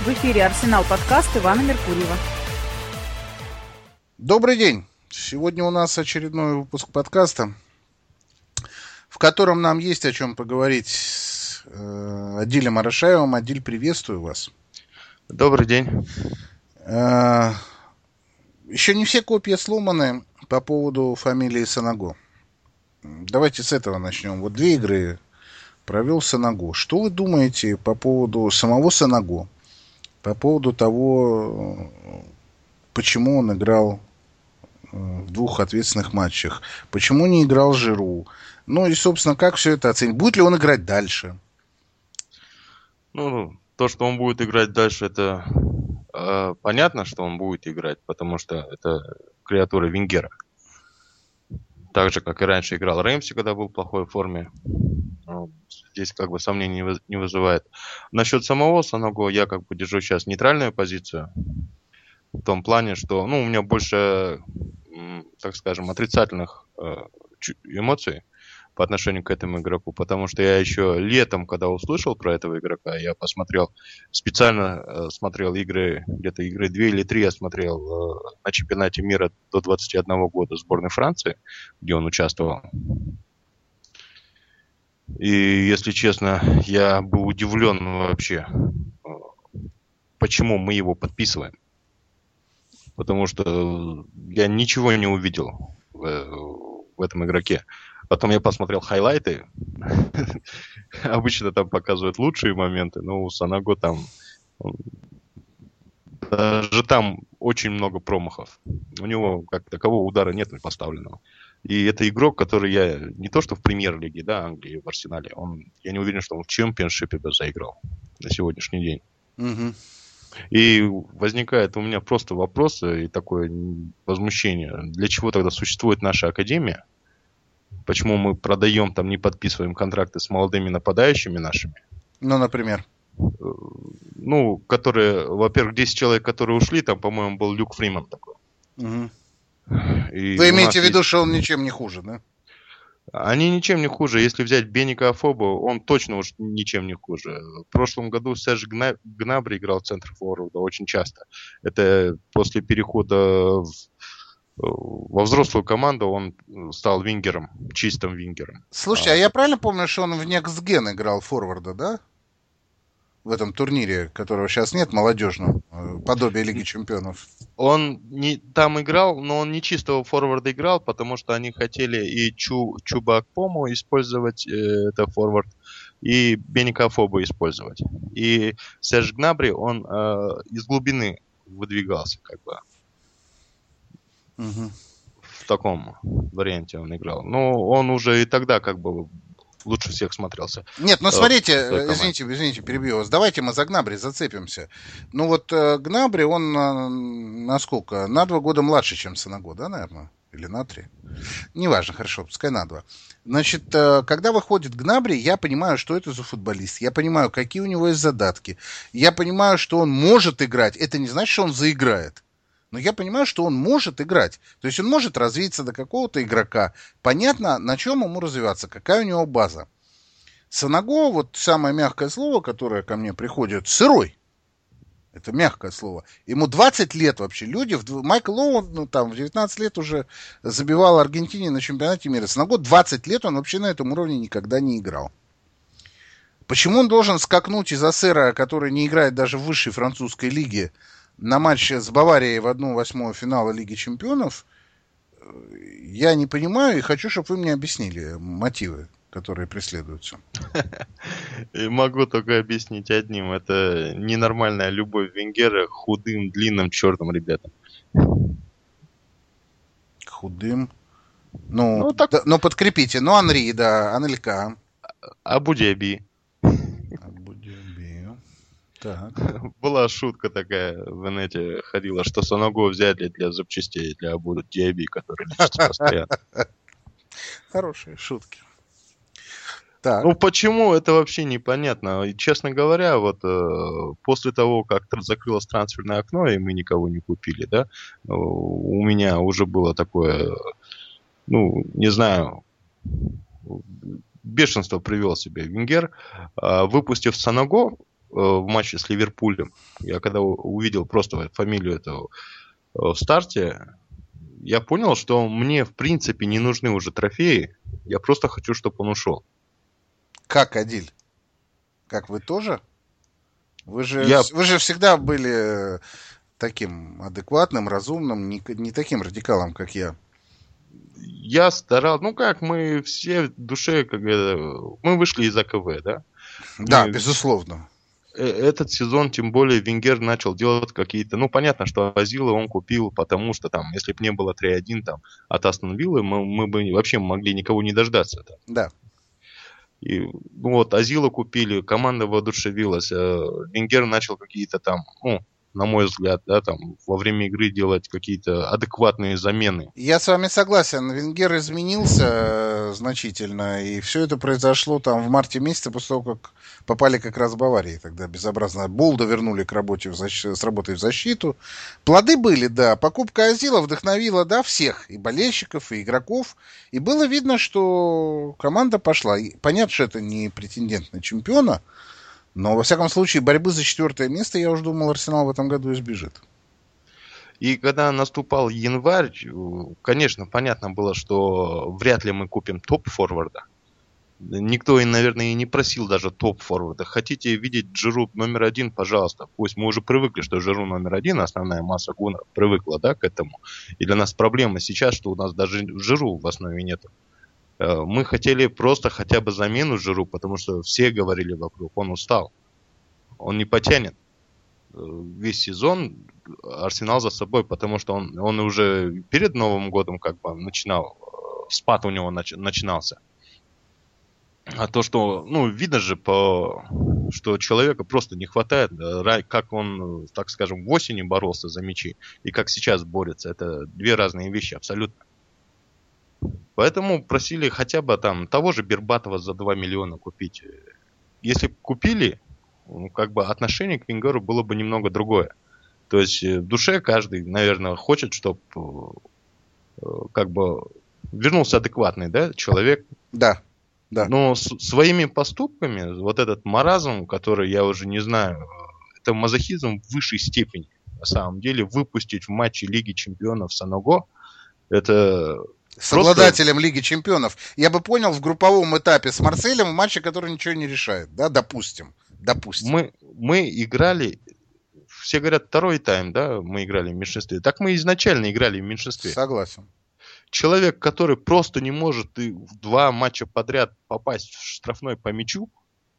В эфире «Арсенал» подкаст Ивана Меркурьева. Добрый день. Сегодня у нас очередной выпуск подкаста, в котором нам есть о чем поговорить с Адилем Арашаевым. Адиль, приветствую вас. Добрый день. Еще не все копья сломаны по поводу фамилии Санаго. Давайте с этого начнем. Вот 2 игры провел Санаго. Что вы думаете по поводу самого Санаго? По поводу того, почему он играл в 2 ответственных матчах? Почему не играл Жиру? Ну и, собственно, как все это оценить? Будет ли он играть дальше? Ну, то, что он будет играть дальше, это понятно, что он будет играть, потому что это креатура Венгера. Так же, как и раньше играл Рэмси, когда был в плохой форме. Здесь как бы сомнений не вызывает. Насчет самого Санаго я как бы держу сейчас нейтральную позицию. В том плане, что у меня больше, так скажем, отрицательных эмоций по отношению к этому игроку. Потому что я еще летом, когда услышал про этого игрока, я специально смотрел игры, где-то игры 2 или 3 я смотрел на чемпионате мира до 21 года сборной Франции, где он участвовал. И, если честно, я был удивлен вообще, почему мы его подписываем. Потому что я ничего не увидел в этом игроке. Потом я посмотрел хайлайты. Обычно там показывают лучшие моменты, но у Санаго даже там очень много промахов. У него как такового удара нет поставленного. И это игрок, который я не то что в премьер-лиге, Англии, в Арсенале, я не уверен, что он в чемпионшипе бы заиграл на сегодняшний день. Угу. И возникает у меня просто вопрос и такое возмущение. Для чего тогда существует наша академия? Почему мы продаем, не подписываем контракты с молодыми нападающими нашими? Ну, например? Которые, во-первых, 10 человек, которые ушли, там, по-моему, был Люк Фриман такой. Угу. И вы имеете в виду, что он ничем не хуже, да? Они ничем не хуже. Если взять Беника Афобу, он точно уж ничем не хуже. В прошлом году Серж Гнабри играл в центр форварда очень часто. Это после перехода во взрослую команду он стал вингером, чистым вингером. Слушайте, а я правильно помню, что он в Некстген играл форварда, да? В этом турнире, которого сейчас нет, молодежном, подобие Лиги Чемпионов. Он там играл, но он не чистого форварда играл, потому что они хотели и Чуба Акпому использовать, это форвард, и Беника Афобу использовать. И Серж Гнабри, он из глубины выдвигался, как бы. Угу. В таком варианте он играл. Но он уже и тогда как бы лучше всех смотрелся. Нет, смотрите, извините, перебью вас. Давайте мы за Гнабри зацепимся. Гнабри, он на сколько? На 2 года младше, чем Санаго, да, наверное? Или на 3? Неважно, хорошо, пускай на 2. Значит, когда выходит Гнабри, я понимаю, что это за футболист. Я понимаю, какие у него есть задатки. Я понимаю, что он может играть. Это не значит, что он заиграет. Но я понимаю, что он может играть. То есть он может развиться до какого-то игрока. Понятно, на чем ему развиваться, какая у него база. Санаго, вот самое мягкое слово, которое ко мне приходит, сырой. Это мягкое слово. Ему 20 лет вообще. Майкл Оуэн, в 19 лет уже забивал Аргентине на чемпионате мира. Санаго 20 лет, он вообще на этом уровне никогда не играл. Почему он должен скакнуть из Ассера, который не играет даже в высшей французской лиге, на матч с Баварией в 1/8 финала Лиги Чемпионов, я не понимаю и хочу, чтобы вы мне объяснили мотивы, которые преследуются. Могу только объяснить одним. Это ненормальная любовь Венгера к худым, длинным, черным ребятам. Худым? Подкрепите. Анри, да, Анелька. Абу-Даби. Так. Была шутка такая в инете ходила, что Санаго взяли для запчастей для Абу-Даби, который лечится постоянно. Хорошие шутки. Так. Почему, это вообще непонятно. И, честно говоря, после того, как закрылось трансферное окно, и мы никого не купили, у меня уже было такое, не знаю, бешенство привел себе Венгер, выпустив Санаго. в матче с Ливерпулем. Я когда увидел просто фамилию этого в старте, я понял, что мне в принципе не нужны уже трофеи. Я просто хочу, чтобы он ушел. Как, Адиль? Как, вы тоже? Вы же всегда были таким адекватным, разумным, не таким радикалом, как я. Я старался, мы все в душе, мы вышли из АКВ, да? Да, безусловно. Этот сезон, тем более, Венгер начал делать какие-то... понятно, что Азила он купил, потому что там, если бы не было 3-1 там, от Астон Виллы, мы бы вообще могли никого не дождаться. Там. Да. И Азила купили, команда воодушевилась, Венгер начал какие-то там, на мой взгляд, да, там, во время игры делать какие-то адекватные замены. Я с вами согласен. Венгер изменился значительно, и все это произошло там в марте месяце, после того, как попали как раз в Баварии. Тогда безобразно. Болда вернули к работе с работой в защиту. Плоды были, да. Покупка Азила вдохновила, да, всех. И болельщиков, и игроков. И было видно, что команда пошла. И понятно, что это не претендент на чемпиона, но, во всяком случае, борьбы за 4 место, я уже думал, Арсенал в этом году избежит. И когда наступал январь, конечно, понятно было, что вряд ли мы купим топ-форварда. Никто, наверное, и не просил даже топ-форварда. Хотите видеть Жиру номер 1, пожалуйста. Пусть мы уже привыкли, что Жиру номер 1, основная масса гуннеров привыкла, да, к этому. И для нас проблема сейчас, что у нас даже Жиру в основе нету. Мы хотели просто хотя бы замену Жиру, потому что все говорили вокруг, он устал. Он не потянет весь сезон Арсенал за собой, потому что он уже перед Новым годом начинал, спад у него начинался. А то, что, видно же, что человека просто не хватает, как он, так скажем, в осени боролся за мячи и как сейчас борется. Это две разные вещи абсолютно. Поэтому просили хотя бы там того же Бербатова за 2 миллиона купить. Если бы купили, отношение к Венгеру было бы немного другое. То есть в душе каждый, наверное, хочет, чтобы вернулся адекватный, да, человек. Да. Да. Но своими поступками, вот этот маразм, который я уже не знаю, это мазохизм в высшей степени. На самом деле, выпустить в матче Лиги Чемпионов Саного, это... С обладателем Лиги Чемпионов. Я бы понял, в групповом этапе с Марселем в матче, который ничего не решает. Да, допустим. Мы играли, все говорят, второй тайм, да, мы играли в меньшинстве. Так мы изначально играли в меньшинстве. Согласен. Человек, который просто не может в 2 матча подряд попасть в штрафной по мячу,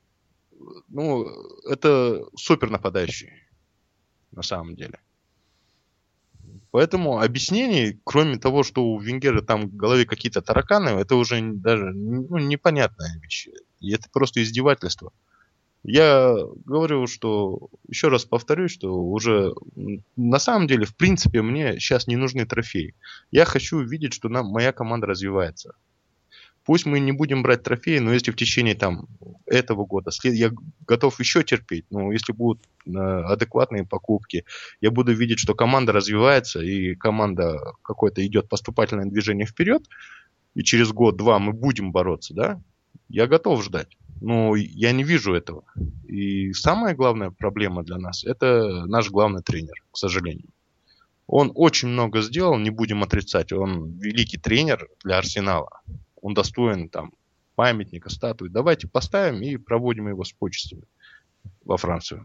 это супер нападающий, на самом деле. Поэтому объяснений, кроме того, что у Венгера там в голове какие-то тараканы, это уже даже непонятная вещь. И это просто издевательство. Я говорю, что, еще раз повторюсь, что уже на самом деле, в принципе, мне сейчас не нужны трофеи. Я хочу видеть, что моя команда развивается. Пусть мы не будем брать трофеи, но если в течение этого года я готов еще терпеть, но если будут адекватные покупки, я буду видеть, что команда развивается и команда какое-то идет поступательное движение вперед, и через год-два мы будем бороться, да, я готов ждать. Но я не вижу этого. И самая главная проблема для нас – это наш главный тренер, к сожалению. Он очень много сделал, не будем отрицать. Он великий тренер для Арсенала. Он достоин памятника, статуи. Давайте поставим и проводим его с почестями во Францию.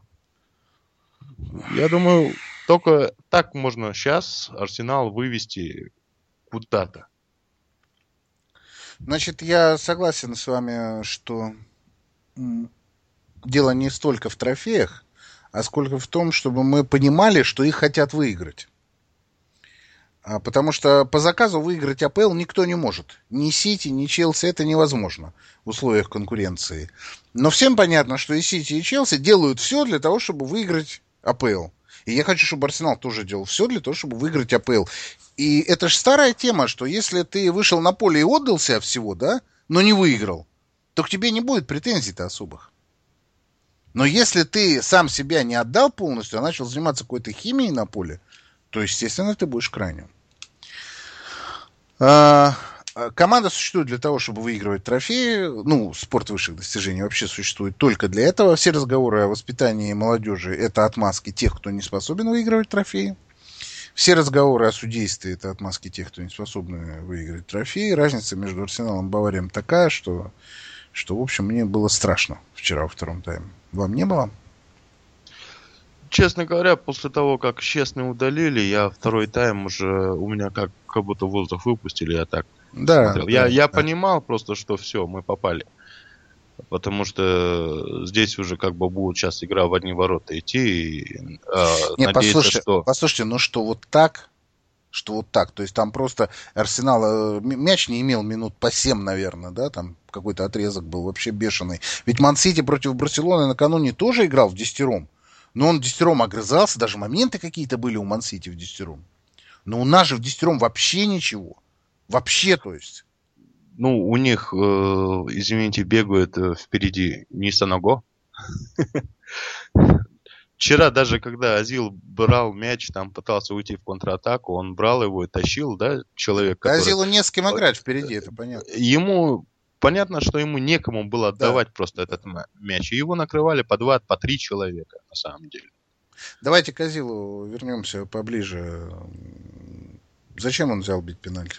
Я думаю, только так можно сейчас Арсенал вывести куда-то. Значит, я согласен с вами, что дело не столько в трофеях, а сколько в том, чтобы мы понимали, что их хотят выиграть. Потому что по заказу выиграть АПЛ никто не может. Ни Сити, ни Челси это невозможно в условиях конкуренции. Но всем понятно, что и Сити, и Челси делают все для того, чтобы выиграть АПЛ. И я хочу, чтобы Арсенал тоже делал все для того, чтобы выиграть АПЛ. И это же старая тема, что если ты вышел на поле и отдал себя всего, да, но не выиграл, то к тебе не будет претензий-то особых. Но если ты сам себя не отдал полностью, а начал заниматься какой-то химией на поле, то, естественно, ты будешь крайним. Команда существует для того, чтобы выигрывать трофеи. Ну, спорт высших достижений вообще существует только для этого. Все разговоры о воспитании молодежи – это отмазки тех, кто не способен выигрывать трофеи. Все разговоры о судействе – это отмазки тех, кто не способен выиграть трофеи. Разница между Арсеналом и Баварией такая, что, в общем, мне было страшно вчера во втором тайме. Вам не было? Честно говоря, после того, как Честный удалили, я второй тайм уже, у меня как будто воздух выпустили, я так смотрел. Я понимал просто, что все, мы попали. Потому что здесь уже как бы будет сейчас игра в одни ворота идти. И, послушайте, ну что вот так, то есть там просто Арсенал, мяч не имел минут по 7, наверное, да, там какой-то отрезок был вообще бешеный. Ведь Ман-Сити против Барселоны накануне тоже играл в десятером. Но он в десятером огрызался, даже моменты какие-то были у Ман-Сити в десятером. Но у нас же в десятером вообще ничего. Вообще, то есть. Ну, у них, извините, бегают впереди Нисаного. Вчера даже когда Азил брал мяч, там пытался уйти в контратаку, он брал его и тащил, да, человек, который... Азилу не с кем играть впереди, это понятно. Понятно, что ему некому было отдавать просто этот мяч. И его накрывали по 2, по 3 человека, на самом деле. Давайте к Азилу вернемся поближе. Зачем он взял бить пенальти?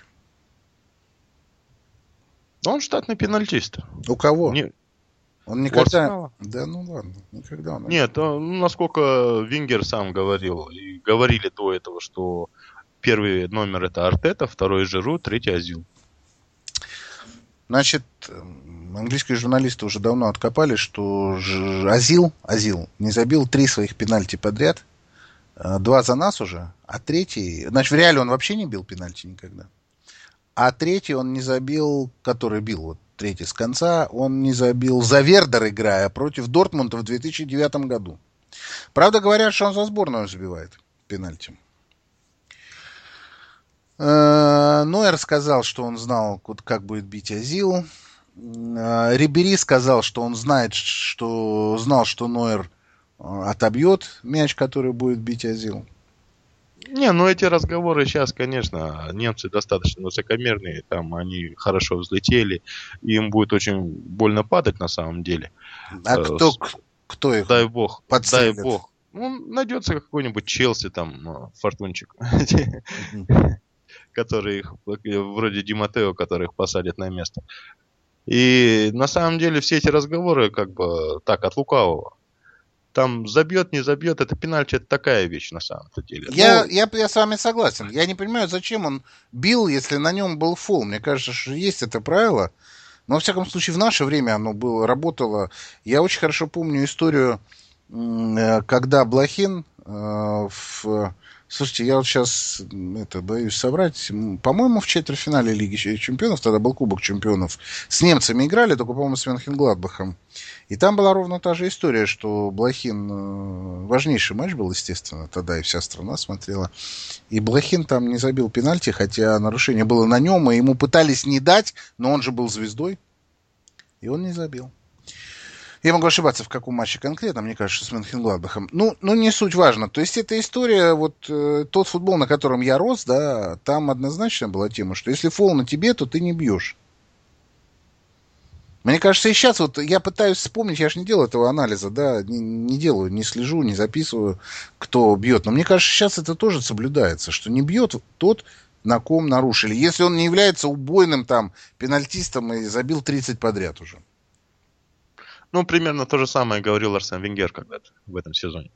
Он штатный пенальтист. У кого? Он никогда... Да, ну ладно, никогда он... Нет, насколько Вингер сам говорил, и говорили до этого, что первый номер это Артета, второй Жиру, третий Азил. Значит, английские журналисты уже давно откопали, что Азил не забил 3 своих пенальти подряд. 2 за нас уже, а третий... Значит, в реале он вообще не бил пенальти никогда. А третий он не забил, который бил, вот третий с конца, он не забил за Вердер, играя против Дортмунда в 2009 году. Правда, говорят, что он за сборную забивает пенальти. Нойер сказал, что он знал, как будет бить Азил. Рибери сказал, что он знал, что Нойер отобьет мяч, который будет бить Азил. Не, ну эти разговоры сейчас, конечно, немцы достаточно высокомерные, там они хорошо взлетели, и им будет очень больно падать на самом деле. А кто их? Дай бог, подстрелит? Дай бог. Ну, найдется какой-нибудь Челси, там, фортунчик, который их, вроде Ди Маттео, которых посадят на место. И на самом деле все эти разговоры как бы так, от лукавого. Там забьет, не забьет, это пенальти, это такая вещь на самом деле. Я с вами согласен. Я не понимаю, зачем он бил, если на нем был фол. Мне кажется, что есть это правило. Но, во всяком случае, в наше время оно работало. Я очень хорошо помню историю, когда Блохин... Слушайте, я вот сейчас боюсь соврать. По-моему, в четвертьфинале Лиги Чемпионов, тогда был Кубок Чемпионов, с немцами играли, только, по-моему, с Мönchengladbach'ом. И там была ровно та же история, что Блохин... Важнейший матч был, естественно, тогда и вся страна смотрела. И Блохин там не забил пенальти, хотя нарушение было на нем, и ему пытались не дать, но он же был звездой. И он не забил. Я могу ошибаться, в каком матче конкретно, мне кажется, с Мönchengladbach'ом. Ну, не суть важно. То есть, эта история, вот тот футбол, на котором я рос, да, там однозначно была тема, что если фол на тебе, то ты не бьешь. Мне кажется, и сейчас вот я пытаюсь вспомнить, я же не делаю этого анализа, да, не делаю, не слежу, не записываю, кто бьет. Но мне кажется, сейчас это тоже соблюдается, что не бьет тот, на ком нарушили. Если он не является убойным там пенальтистом и забил 30 подряд уже. Ну, примерно то же самое говорил Арсен Венгер когда-то в этом сезоне.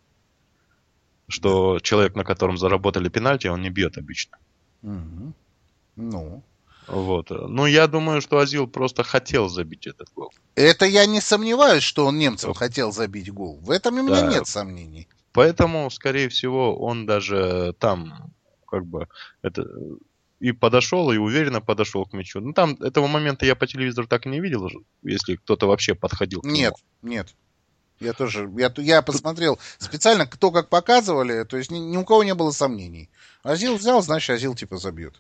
Что человек, на котором заработали пенальти, он не бьет обычно. Угу. Ну. Вот. Ну, я думаю, что Азил просто хотел забить этот гол. Это я не сомневаюсь, что он немцам хотел забить гол. В этом у меня нет сомнений. Поэтому, скорее всего, он даже там как бы это... И подошел, и уверенно подошел к мячу. Ну, там этого момента я по телевизору так и не видел, если кто-то вообще подходил к нему. Нет. Я тоже, я посмотрел специально, кто как показывали, то есть ни у кого не было сомнений. Азил взял, значит, Азил типа забьет.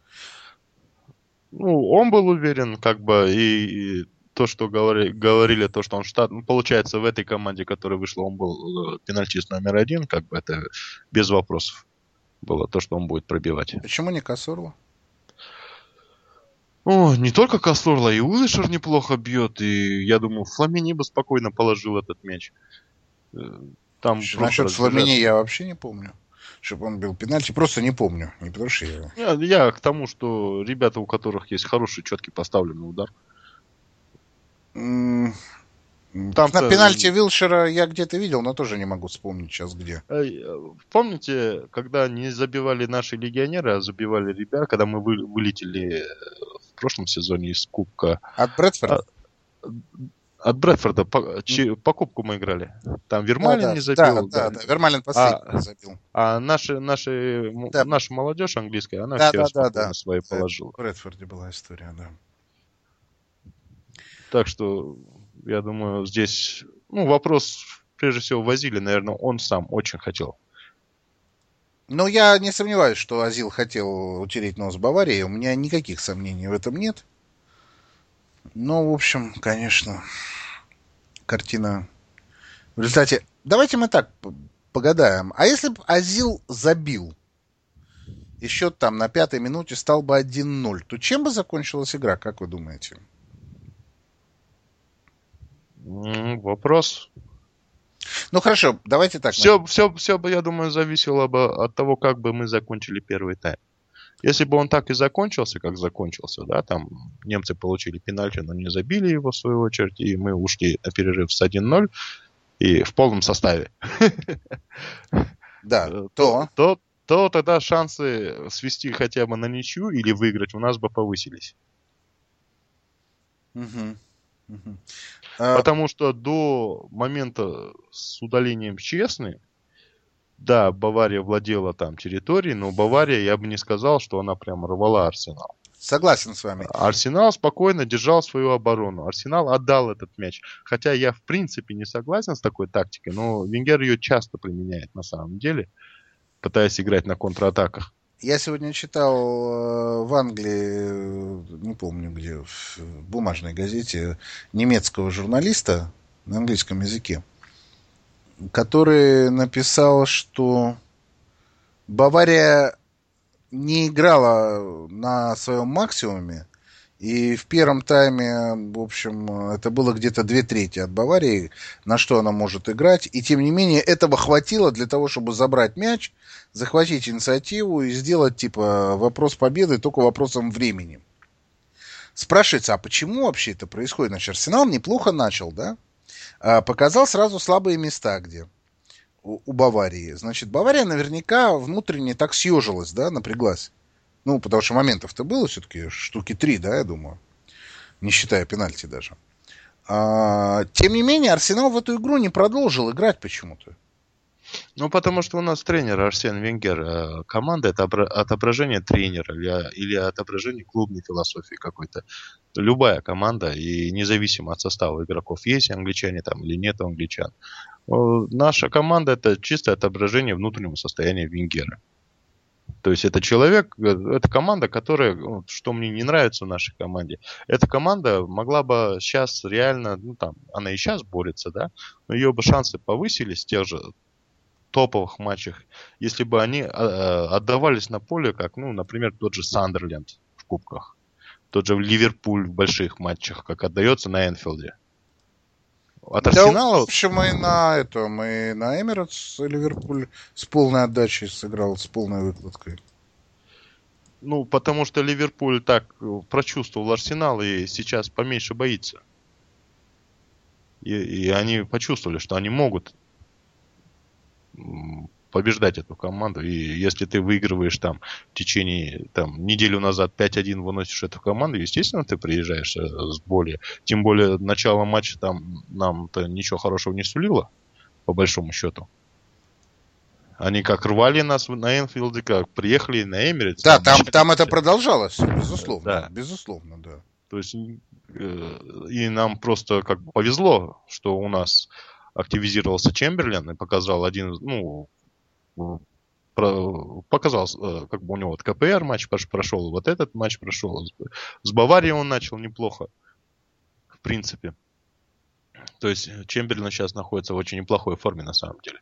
Ну, он был уверен, как бы, и то, что говорили, то, что он штат... Ну, получается, в этой команде, которая вышла, он был пенальтист номер 1, как бы, это без вопросов было то, что он будет пробивать. Почему не Касорло? О, не только Каслорла, и Уилшер неплохо бьет, и я думаю, Фламини бы спокойно положил этот мяч. Там просто Насчет Фламини я вообще не помню. Чтобы он бил пенальти, просто не помню. Не потому что Я к тому, что ребята, у которых есть хороший, четкий поставленный удар. На пенальти Вилшера я где-то видел, но тоже не могу вспомнить сейчас где. Помните, когда не забивали наши легионеры, а забивали ребят, когда мы вылетели в прошлом сезоне из Кубка? От Брэдфорда? От Брэдфорда по Кубку мы играли. Там Вермалин не забил. Да, Вермалин последний забил. А наша молодежь английская, она все спокойно свои положила. В Брэдфорде была история, да. Так что, я думаю, здесь вопрос, прежде всего, Возили, наверное, он сам очень хотел. Ну, я не сомневаюсь, что Азил хотел утереть нос Баварии. У меня никаких сомнений в этом нет. Но, в общем, конечно, картина... В результате... Давайте мы так погадаем. А если бы Азил забил, и счет там на 5-й минуте стал бы 1-0, то чем бы закончилась игра, как вы думаете? Вопрос. Ну хорошо, давайте так. Все бы, я думаю, зависело бы от того, как бы мы закончили первый тайм. Если бы он так и закончился, как закончился, да, там немцы получили пенальти, но не забили его в свою очередь, и мы ушли на перерыв с 1-0 и в полном составе. Да, то тогда шансы свести хотя бы на ничью или выиграть у нас бы повысились. Потому что до момента с удалением Честны, да, Бавария владела там территорией, но Бавария, я бы не сказал, что она прям рвала Арсенал. Согласен с вами. Арсенал спокойно держал свою оборону. Арсенал отдал этот мяч. Хотя я в принципе не согласен с такой тактикой, но Венгер ее часто применяет на самом деле, пытаясь играть на контратаках. Я сегодня читал в Англии, не помню где, в бумажной газете, немецкого журналиста на английском языке, который написал, что Бавария не играла на своем максимуме, и в первом тайме, в общем, это было где-то 2/3 от Баварии, на что она может играть, и тем не менее этого хватило для того, чтобы забрать мяч, захватить инициативу и сделать, типа, вопрос победы только вопросом времени. Спрашивается, а почему вообще это происходит? Значит, Арсенал неплохо начал, да? Показал сразу слабые места, где у Баварии. Значит, Бавария наверняка внутренне так съежилась, да, напряглась. Ну, потому что моментов-то было все-таки штуки 3, да, я думаю. Не считая пенальти даже. Тем не менее, Арсенал в эту игру не продолжил играть почему-то. Ну, потому что у нас тренер Арсен Венгер. Команда — это отображение тренера или отображение клубной философии какой-то. Любая команда, и независимо от состава игроков, есть англичане там или нет англичан. Наша команда — это чистое отображение внутреннего состояния Венгера. То есть это человек, это команда, которая, что мне не нравится в нашей команде, эта команда могла бы сейчас реально, она и сейчас борется, да, но ее бы шансы повысились в тех же топовых матчах, если бы они отдавались на поле, как, например, тот же Сандерленд в кубках, тот же Ливерпуль в больших матчах, как отдается на Энфилде. От Арсенала... Да, в общем, мы на Эмиратс Ливерпуль с полной отдачей сыграл, с полной выкладкой. Потому что Ливерпуль так прочувствовал Арсенал и сейчас поменьше боится. И они почувствовали, что они могут побеждать эту команду. И если ты выигрываешь там в течение неделю назад 5-1 выносишь эту команду, естественно, ты приезжаешь с более. Тем более начало матча там нам-то ничего хорошего не сулило, по большому счету. Они как рвали нас на Энфилде, как приехали на Эмиратс. Да, там это продолжалось, безусловно. Да. Безусловно, да. То есть и нам просто как бы повезло, что у нас активизировался Чемберлен и показал показал, как бы у него КПР матч прошел, вот этот матч прошел. С Баварией он начал неплохо, в принципе. То есть Чемберлен сейчас находится в очень неплохой форме на самом деле.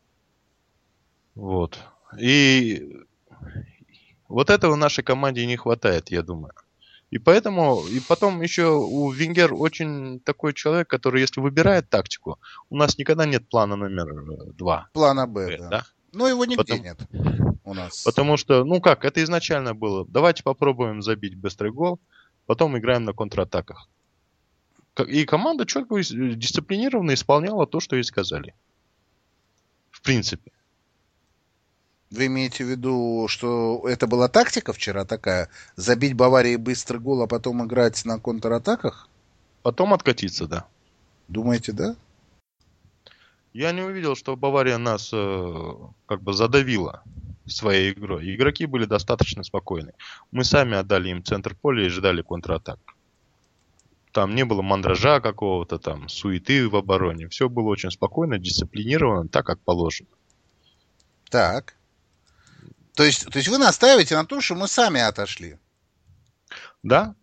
Вот. И вот этого нашей команде не хватает, я думаю. И поэтому, и потом еще у Венгер очень такой человек, который, если выбирает тактику, у нас никогда нет плана номер 2. Плана Б, да. Но его нигде нет у нас. Потому что, это изначально было. Давайте попробуем забить быстрый гол, потом играем на контратаках. И команда четко, дисциплинированно исполняла то, что ей сказали. В принципе. Вы имеете в виду, что это была тактика вчера такая? Забить Баварии быстрый гол, а потом играть на контратаках? Потом откатиться, да. Думаете, да? Я не увидел, что Бавария нас задавила своей игрой. Игроки были достаточно спокойны. Мы сами отдали им центр поля и ждали контратак. Там не было мандража какого-то, там, суеты в обороне. Все было очень спокойно, дисциплинировано, так, как положено. Так. То есть вы настаиваете на том, что мы сами отошли? Да.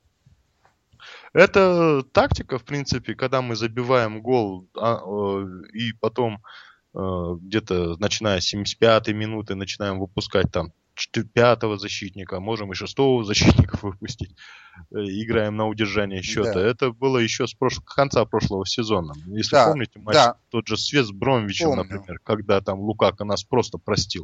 Это тактика, в принципе, когда мы забиваем гол, и потом где-то, начиная с 75-й минуты, начинаем выпускать там 5-го защитника, можем и 6-го защитника выпустить. Играем на удержание счета. Да. Это было еще с конца прошлого сезона. Если помните, матч тот же с Вест Бромвичем, например, когда там Лукако нас просто простил.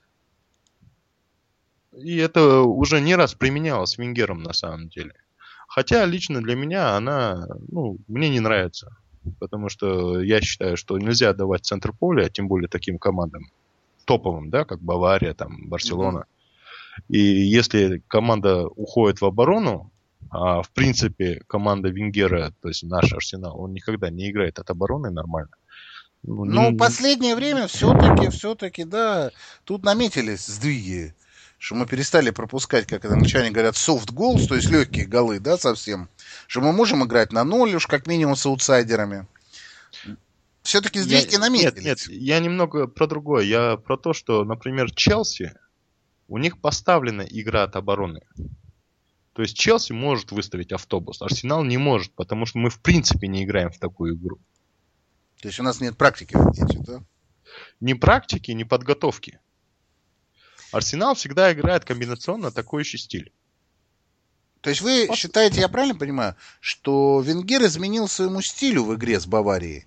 И это уже не раз применялось с Венгером на самом деле. Хотя лично для меня она, мне не нравится. Потому что я считаю, что нельзя давать центр поля, тем более таким командам топовым, да, как Бавария, там, Барселона. И если команда уходит в оборону, а в принципе команда Венгера, то есть наш Арсенал, он никогда не играет от обороны нормально. В последнее время все-таки, да, тут наметились сдвиги. Что мы перестали пропускать, как англичане говорят, soft goals, то есть легкие голы, да, совсем. Что мы можем играть на 0 уж как минимум с аутсайдерами. Все-таки сдвиги наметились. Нет, я немного про другое. Я про то, что, например, Челси, у них поставлена игра от обороны. То есть Челси может выставить автобус, Арсенал не может, потому что мы в принципе не играем в такую игру. То есть у нас нет практики в эти, да? Ни практики, ни подготовки. Арсенал всегда играет комбинационно атакующий стиль. То есть вы считаете, я правильно понимаю, что Венгер изменил своему стилю в игре с Баварией?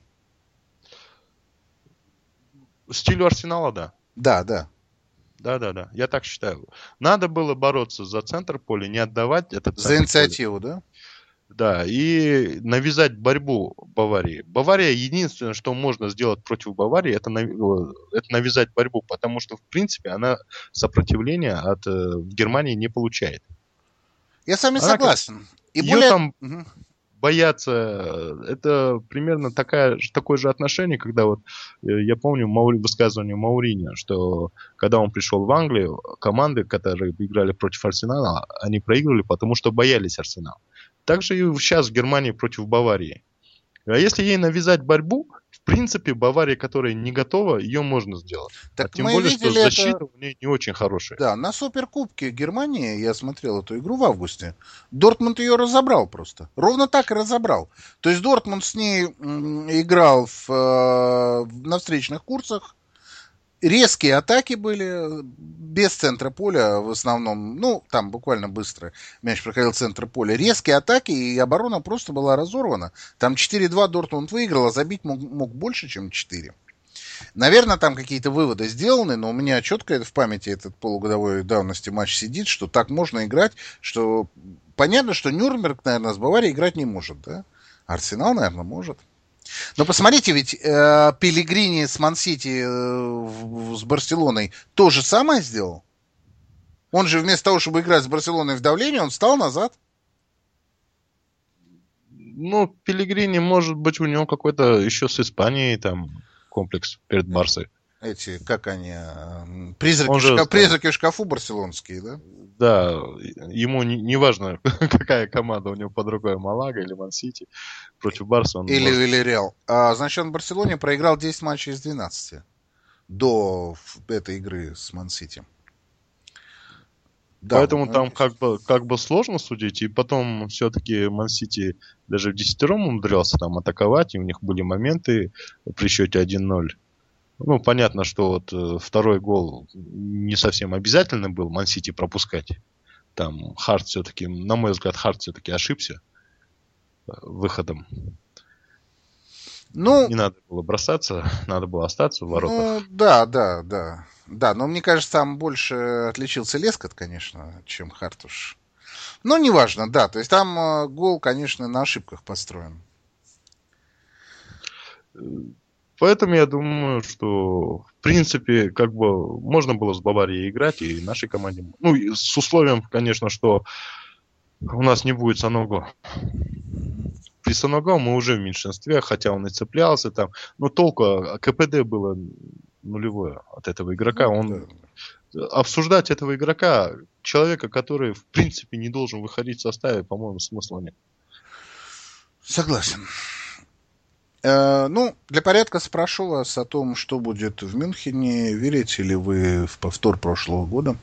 Стилю Арсенала, да. Да. Да. Я так считаю. Надо было бороться за центр поля, не отдавать этот центр за инициативу, поля. Да? Да, и навязать борьбу Баварии. Бавария, единственное, что можно сделать против Баварии, это навязать борьбу, потому что, в принципе, она сопротивления от Германии не получает. Я с вами согласен. И ее там боятся, это примерно такое же отношение, когда я помню высказывание Мауриньо, что когда он пришел в Англию, команды, которые играли против Арсенала, они проигрывали, потому что боялись Арсенала. Также и сейчас в Германии против Баварии. А если ей навязать борьбу, в принципе, Бавария, которая не готова, ее можно сделать. Так тем более, что защита у нее не очень хорошая. Да, на Суперкубке Германии, я смотрел эту игру в августе, Дортмунд ее разобрал просто. Ровно так и разобрал. То есть Дортмунд с ней играл на встречных курсах. Резкие атаки были, без центра поля в основном, там буквально быстро мяч проходил центр поля. Резкие атаки, и оборона просто была разорвана. Там 4-2 Дортмунд выиграл, а забить мог больше, чем 4. Наверное, там какие-то выводы сделаны, но у меня четко в памяти этот полугодовой давности матч сидит, что так можно играть, что понятно, что Нюрнберг, наверное, с Баварией играть не может, да? Арсенал, наверное, может. Но посмотрите, ведь Пеллегрини с Ман-Сити с Барселоной то же самое сделал. Он же вместо того, чтобы играть с Барселоной в давлении, он встал назад. Пеллегрини, может быть, у него какой-то еще с Испанией там комплекс перед Барсой. Эти, как они, призраки в шкафу барселонские, да? Да, ему не важно, какая команда у него под рукой, Малага или Ман-Сити. Против Барса он или Вильярреал. Значит, он в Барселоне проиграл 10 матчей из 12 до этой игры с Ман-Сити. Да, поэтому там как бы сложно судить. И потом все-таки Ман-Сити даже в 10-ром умудрялся там атаковать, и у них были моменты при счете 1-0. Понятно, что второй гол не совсем обязательно был Ман-Сити пропускать. Там Харт все-таки, на мой взгляд, Харт все-таки ошибся выходом. Ну, не надо было бросаться, надо было остаться в воротах. Ну, да. Да, но мне кажется, там больше отличился Лескот, конечно, чем Хартуш. Но неважно, да. То есть там гол, конечно, на ошибках построен. Поэтому я думаю, что в принципе, как бы можно было с Баварией играть и нашей команде. Ну, и с условием, конечно, что у нас не будет Саного. При Саного мы уже в меньшинстве, хотя он и цеплялся там. Но толку, КПД было нулевое от этого игрока. Обсуждать этого игрока, человека, который в принципе не должен выходить в составе, по-моему, смысла нет. Согласен. Для порядка спрошу вас о том, что будет в Мюнхене. Верите ли вы в повтор прошлого года?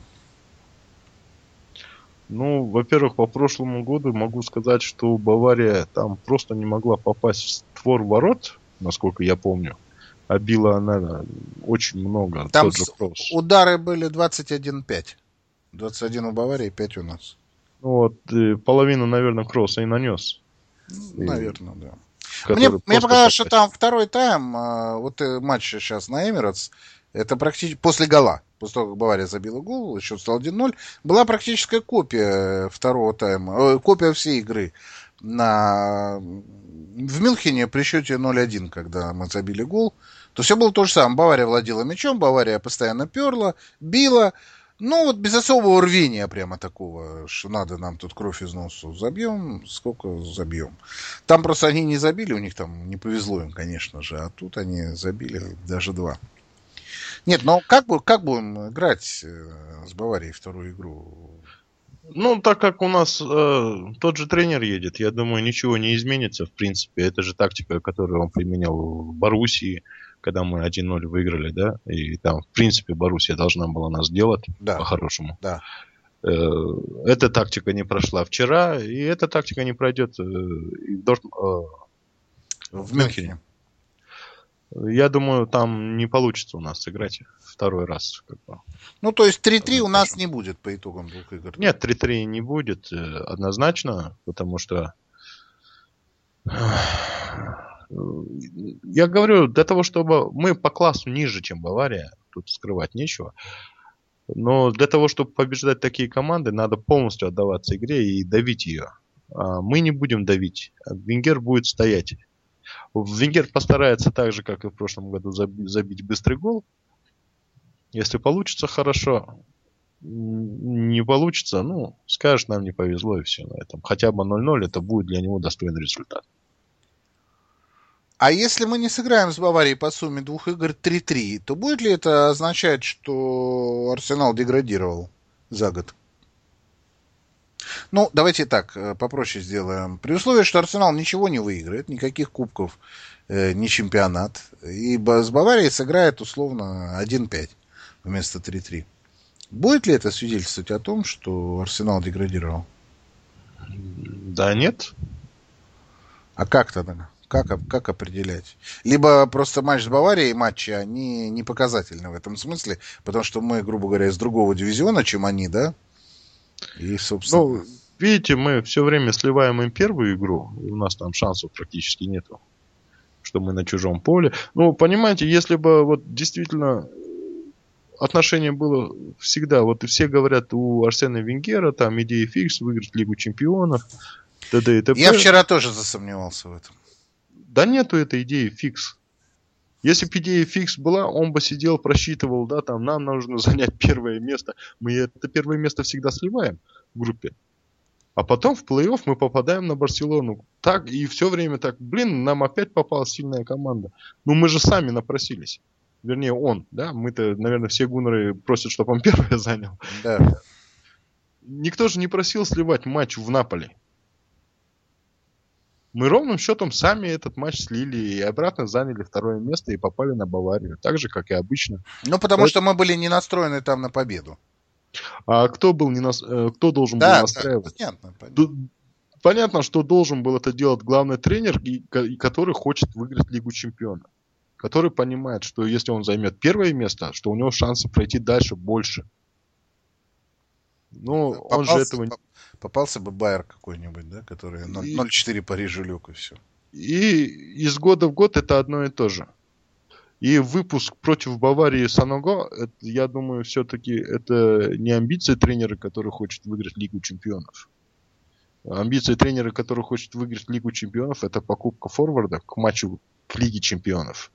Ну, во-первых, по прошлому году могу сказать, что Бавария там просто не могла попасть в створ ворот, насколько я помню. А била она очень много. Там удары были 21-5. 21 у Баварии, 5 у нас. Вот, половину, наверное, Кросса и нанес. Наверное, да. Мне показалось, что там второй тайм, матч сейчас на Эмиратс, это практически после гола. После того, как Бавария забила гол, счет стал 1-0, была практическая копия второго тайма, копия всей игры в Мюнхене при счете 0-1, когда мы забили гол. То все было то же самое. Бавария владела мячом, Бавария постоянно перла, била. Без особого рвения прямо такого, что надо нам тут кровь из носу. Забьем, сколько забьем. Там просто они не забили, у них там не повезло им, конечно же. А тут они забили даже 2. Нет, но как будем играть с Баварией вторую игру? Ну, так как у нас тот же тренер едет, я думаю, ничего не изменится, в принципе. Это же тактика, которую он применял в Боруссии, когда мы 1-0 выиграли, да? И там, в принципе, Боруссия должна была нас делать по-хорошему. Да. Эта тактика не прошла вчера, и эта тактика не пройдет в Мюнхене. Я думаю, там не получится у нас сыграть второй раз. То есть 3-3 у нас не будет по итогам 2 игр? Нет, 3-3 не будет однозначно, потому что я говорю, для того, чтобы мы по классу ниже, чем Бавария, тут скрывать нечего. Но для того, чтобы побеждать такие команды, надо полностью отдаваться игре и давить ее. Мы не будем давить. Венгер будет стоять. Венгер постарается так же, как и в прошлом году, забить быстрый гол. Если получится, хорошо. Не получится, скажешь, нам не повезло, и все на этом. Хотя бы 0-0, это будет для него достойный результат. А если мы не сыграем с Баварией по сумме 2 игр 3-3, то будет ли это означать, что Арсенал деградировал за год? Давайте так, попроще сделаем. При условии, что Арсенал ничего не выиграет, никаких кубков, ни чемпионат, и с Баварией сыграет условно 1-5 вместо 3-3. Будет ли это свидетельствовать о том, что Арсенал деградировал? Да нет. А как тогда? Как определять? Либо просто матч с Баварией, матчи, они не показательны в этом смысле, потому что мы, грубо говоря, из другого дивизиона, чем они, да? И, собственно... видите, мы все время сливаем им первую игру, и у нас там шансов практически нету, что мы на чужом поле. Понимаете, если бы действительно отношение было всегда, и все говорят, у Арсена Венгера там идея фикс, выиграть Лигу Чемпионов, т.д. и т.п. Я вчера тоже засомневался в этом. Да нету этой идеи фикс. Если бы идея фикс была, он бы сидел, просчитывал, нам нужно занять первое место. Мы это первое место всегда сливаем в группе. А потом в плей-офф мы попадаем на Барселону. Так, и все время так, нам опять попалась сильная команда. Мы же сами напросились. Вернее, он, да? Мы-то, наверное, все гуннеры просят, чтобы он первое занял. Да. Никто же не просил сливать матч в Наполи. Мы ровным счетом сами этот матч слили и обратно заняли второе место и попали на Баварию. Так же, как и обычно. Потому что мы были не настроены там на победу. А кто должен был настраивать? Понятно. Понятно, что должен был это делать главный тренер, который хочет выиграть Лигу Чемпионов. Который понимает, что если он займет первое место, что у него шансы пройти дальше больше. Ну, он же этого... Попался бы Байер какой-нибудь, да, который 0-4 Парижу лег и все. И из года в год это одно и то же. И выпуск против Баварии Саного, я думаю, все-таки это не амбиции тренера, который хочет выиграть Лигу Чемпионов. Амбиции тренера, который хочет выиграть Лигу Чемпионов, это покупка форварда к матчу к Лиге Чемпионов.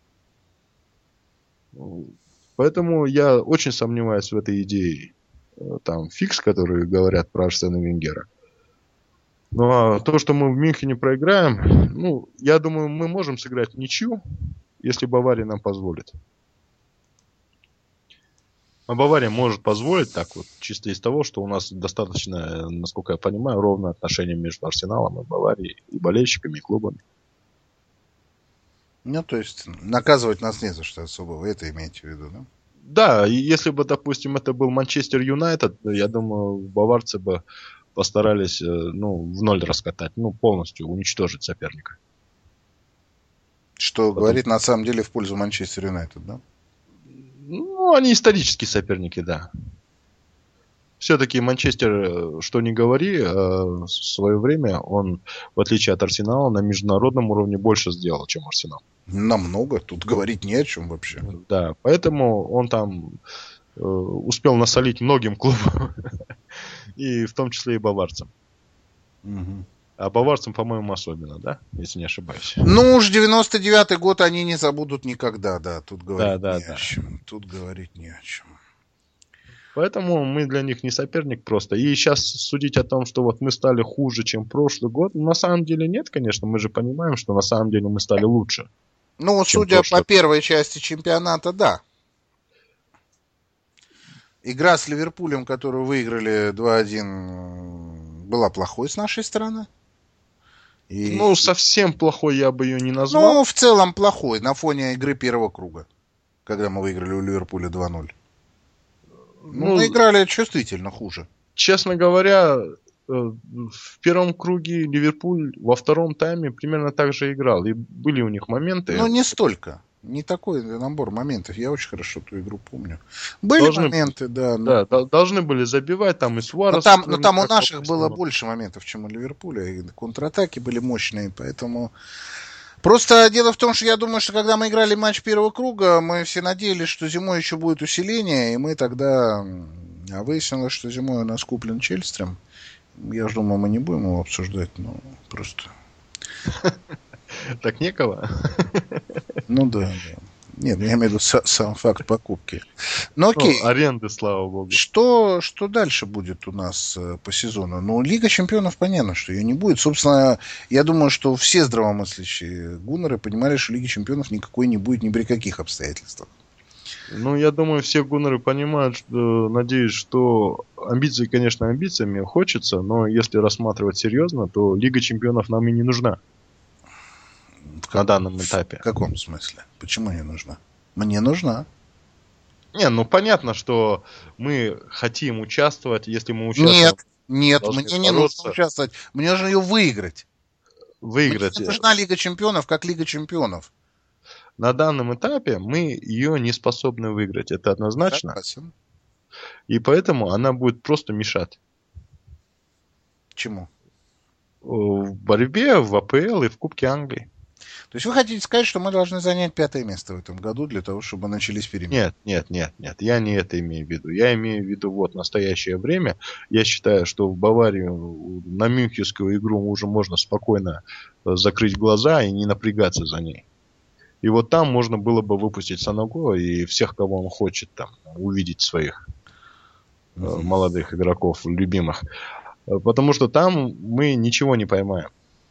Поэтому я очень сомневаюсь в этой идее. Там фикс, которые говорят про Арсена Венгера. Ну, а то, что мы в Мюнхене проиграем, ну, я думаю, мы можем сыграть в ничью, если Бавария нам позволит. А Бавария может позволить так вот, чисто из того, что у нас достаточно, насколько я понимаю, ровное отношение между Арсеналом и Баварией, и болельщиками, и клубами. Ну, то есть, наказывать нас не за что особо, вы это имеете в виду, да? Да, и если бы, допустим, это был Манчестер Юнайтед, я думаю, баварцы бы постарались, ну, в ноль раскатать, ну, полностью уничтожить соперника. Что говорит, на самом деле, в пользу Манчестер Юнайтед, да? Ну, они исторические соперники, да. Все-таки Манчестер, что ни говори, в свое время он, в отличие от Арсенала, на международном уровне больше сделал, чем Арсенал. Намного. Тут говорить не о чем вообще. Да, поэтому он там успел насолить многим клубам, и в том числе и баварцам. Угу. А баварцам, по-моему, особенно, да? Если не ошибаюсь. Ну уж 99-й год они не забудут никогда, да. Тут говорить не о чем. Тут говорить не о чем. Поэтому мы для них не соперник просто. И сейчас судить о том, что вот мы стали хуже, чем прошлый год, на самом деле нет, конечно. Мы же понимаем, что на самом деле мы стали лучше. Ну, судя по первой части чемпионата, да. Игра с Ливерпулем, которую выиграли 2-1, была плохой с нашей стороны. И... Ну, совсем плохой я бы ее не назвал. Ну, в целом плохой, на фоне игры первого круга, когда мы выиграли у Ливерпуля 2-0. Ну, мы играли чувствительно хуже. Честно говоря, в первом круге Ливерпуль во втором тайме примерно так же играл. И были у них моменты. Но не столько. Не такой набор моментов. Я очень хорошо ту игру помню. Были моменты, да. Да, должны были забивать. Там и Суарес. Но там у наших было больше моментов, чем у Ливерпуля. И контратаки были мощные. Поэтому... Просто дело в том, что я думаю, что когда мы играли матч первого круга, мы все надеялись, что зимой еще будет усиление. И мы тогда... А выяснилось, что зимой у нас куплен Чельстрем. Я же думаю, мы не будем его обсуждать, но просто... Так некого? Ну да. Нет, я имею в виду сам факт покупки. Ну окей. Аренды, слава богу. Что дальше будет у нас по сезону? Ну, Лига Чемпионов, понятно, что ее не будет. Собственно, я думаю, что все здравомыслящие гуннеры понимали, что Лиги Чемпионов никакой не будет ни при каких обстоятельствах. Ну, я думаю, все гуннеры понимают, что, надеюсь, что амбиции, конечно, амбициями хочется, но если рассматривать серьезно, то Лига Чемпионов нам и не нужна. На данном этапе. В каком смысле? Почему не нужна? Мне нужна. Не, ну понятно, что мы хотим участвовать, если мы участвуем... Нет, мне не нужно участвовать. Мне нужно ее выиграть. Мне нужна Лига Чемпионов как Лига Чемпионов. На данном этапе мы ее не способны выиграть. Это однозначно. Согласен. И поэтому она будет просто мешать. Чему? В борьбе в АПЛ и в Кубке Англии. То есть вы хотите сказать, что мы должны занять 5-е место в этом году для того, чтобы начались перемены? Нет. Я не это имею в виду. Я имею в виду вот настоящее время. Я считаю, что в Баварию на мюнхенскую игру уже можно спокойно закрыть глаза и не напрягаться за ней. И вот там можно было бы выпустить Саного и всех, кого он хочет там увидеть своих молодых игроков, любимых. Потому что там мы ничего не поймаем.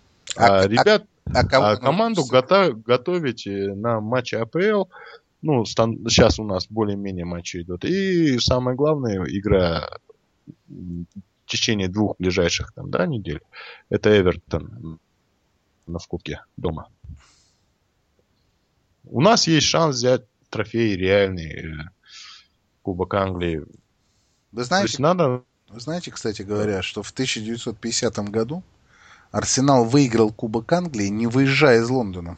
Команду готовить на матчи АПЛ, ну, сейчас у нас более-менее матчи идут. И самое главное, игра в течение 2 ближайших недель, это Эвертон в Кубке дома. У нас есть шанс взять трофей реальный, Кубок Англии. Вы знаете, кстати говоря, что в 1950 году Арсенал выиграл Кубок Англии, не выезжая из Лондона.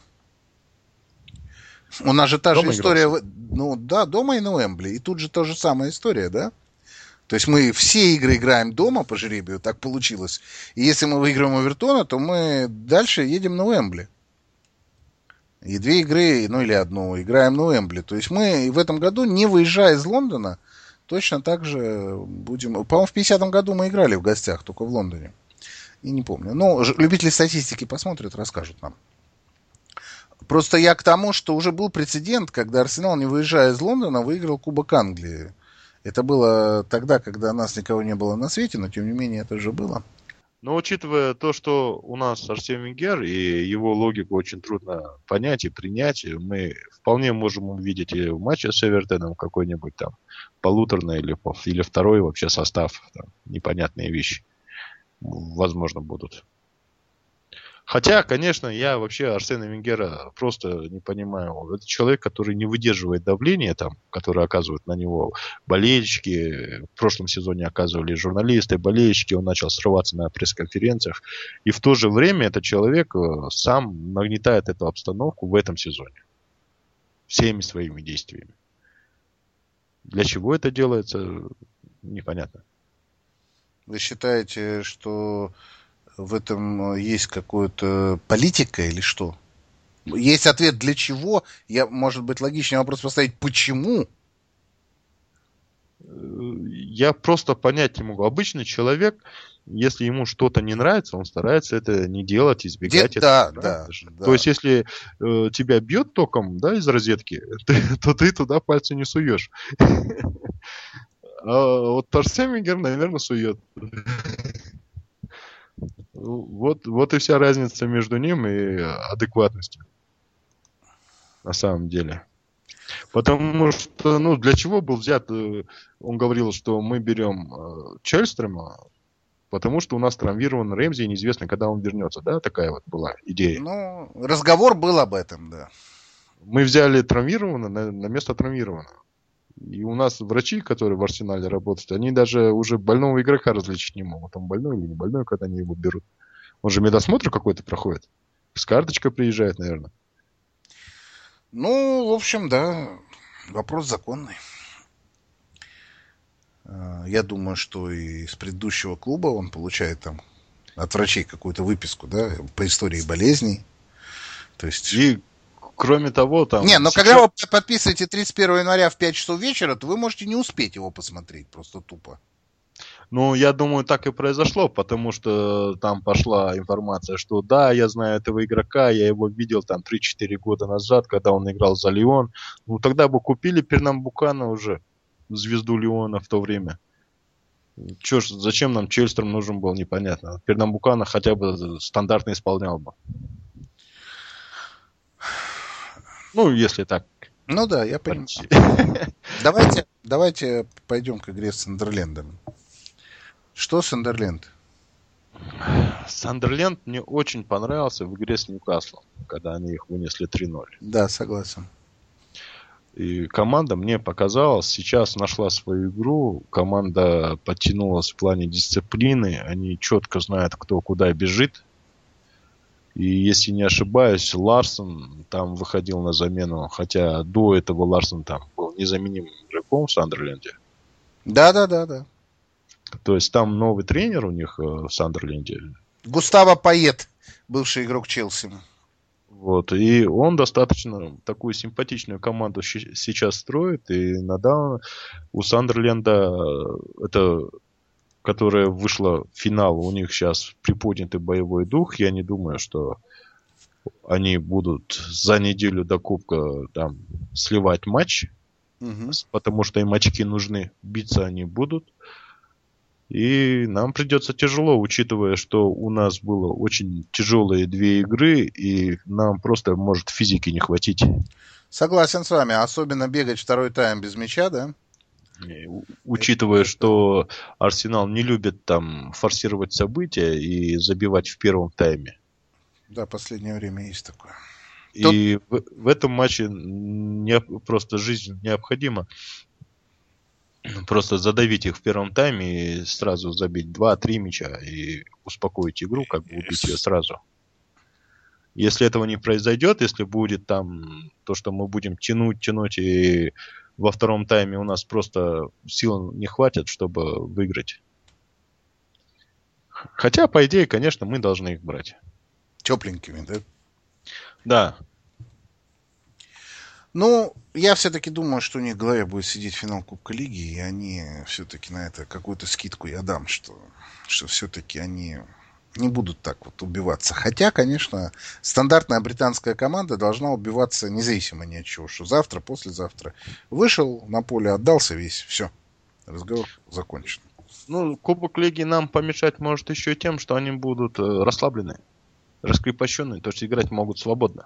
У нас же та же история... Ну да, дома и на Уэмбли. И тут же та же самая история, да? То есть мы все игры играем дома по жребию, так получилось. И если мы выиграем Эвертона, то мы дальше едем на Уэмбли. И 2 игры, ну или одну, играем на Уэмбли. То есть мы в этом году, не выезжая из Лондона, точно так же будем... По-моему, в 50-м году мы играли в гостях, только в Лондоне. И не помню. Ну, любители статистики посмотрят, расскажут нам. Просто я к тому, что уже был прецедент, когда Арсенал, не выезжая из Лондона, выиграл Кубок Англии. Это было тогда, когда нас никого не было на свете, но тем не менее это же было. Но учитывая то, что у нас Арсен Венгер, и его логику очень трудно понять и принять, мы вполне можем увидеть и в матче с Эвертоном какой-нибудь там полуторный или второй вообще состав. Там, непонятные вещи, возможно, будут. Хотя, конечно, я вообще Арсена Венгера просто не понимаю. Это человек, который не выдерживает давления, там, которое оказывают на него болельщики. В прошлом сезоне оказывали журналисты, болельщики. Он начал срываться на пресс-конференциях. И в то же время этот человек сам нагнетает эту обстановку в этом сезоне. Всеми своими действиями. Для чего это делается, непонятно. Вы считаете, что в этом есть какая-то политика или что? Есть ответ для чего? Может быть, логичнее вопрос поставить почему? Я просто понять не могу. Обычный человек, если ему что-то не нравится, он старается это не делать, избегать этого. Да. То есть, если тебя бьет током, да, из розетки, то ты туда пальцы не суешь. А вот Арсен Венгер, наверное, сует. Вот и вся разница между ним и адекватностью. На самом деле. Потому что, ну, для чего был взят... Он говорил, что мы берем Чельстрема, потому что у нас травмирован Рэмзи, и неизвестно, когда он вернется. Да, такая вот была идея. Ну, разговор был об этом, да. Мы взяли травмированного на место травмированного. И у нас врачи, которые в Арсенале работают, они даже уже больного игрока различить не могут. Он больной или не больной, когда они его берут. Он же медосмотр какой-то проходит. С карточкой приезжает, наверное. Ну, в общем, да, вопрос законный. Я думаю, что и с предыдущего клуба он получает там от врачей какую-то выписку, да, по истории болезней. То есть... И кроме того, там... Не, но сейчас... когда вы подписываете 31 января в 5 часов вечера, то вы можете не успеть его посмотреть, просто тупо. Ну, я думаю, так и произошло, потому что там пошла информация, что да, я знаю этого игрока, я его видел там 3-4 года назад, когда он играл за Лион. Ну, тогда бы купили Пернамбукана уже, звезду Лиона в то время. Чё ж, зачем нам Чельстром нужен был, непонятно. Пернамбукана хотя бы стандартно исполнял бы. Ну, если так. Ну да, я понимаю. Давайте пойдем к игре с Сандерлендом. Что Сандерленд? Сандерленд мне очень понравился в игре с Ньюкаслом, когда они их вынесли 3-0. Да, согласен. И команда, мне показалось, сейчас нашла свою игру. Команда подтянулась в плане дисциплины. Они четко знают, кто куда бежит. И если не ошибаюсь, Ларсон там выходил на замену. Хотя до этого Ларсон там был незаменимым игроком в Сандерленде. Да. То есть там новый тренер у них в Сандерленде. Густаво Пайет, бывший игрок Челси. Вот, и он достаточно такую симпатичную команду сейчас строит. И у Сандерленда, это, которая вышла в финал, у них сейчас приподнятый боевой дух. Я не думаю, что они будут за неделю до Кубка там сливать матч. Потому что им очки нужны. Биться они будут. И нам придется тяжело, учитывая, что у нас было очень тяжелые 2 игры, и нам просто может физики не хватить. Согласен с вами, особенно бегать второй тайм без мяча, да? Учитывая, что Арсенал не любит там форсировать события и забивать в первом тайме. Да, последнее время есть такое. И в этом матче просто жизнь необходима. Просто задавить их в первом тайме и сразу забить 2-3 мяча и успокоить игру, как бы убить ее сразу. Если этого не произойдет, если будет там то, что мы будем тянуть и во втором тайме у нас просто сил не хватит, чтобы выиграть. Хотя, по идее, конечно, мы должны их брать. Тепленькими, да? Да. Ну, я все-таки думаю, что у них в голове будет сидеть финал Кубка Лиги, и они все-таки на это какую-то скидку я дам, что все-таки они не будут так вот убиваться. Хотя, конечно, стандартная британская команда должна убиваться независимо ни от чего, что завтра, послезавтра. Вышел на поле, отдался весь, все, разговор закончен. Ну, Кубок Лиги нам помешать может еще и тем, что они будут расслаблены, раскрепощенные, то есть играть могут свободно.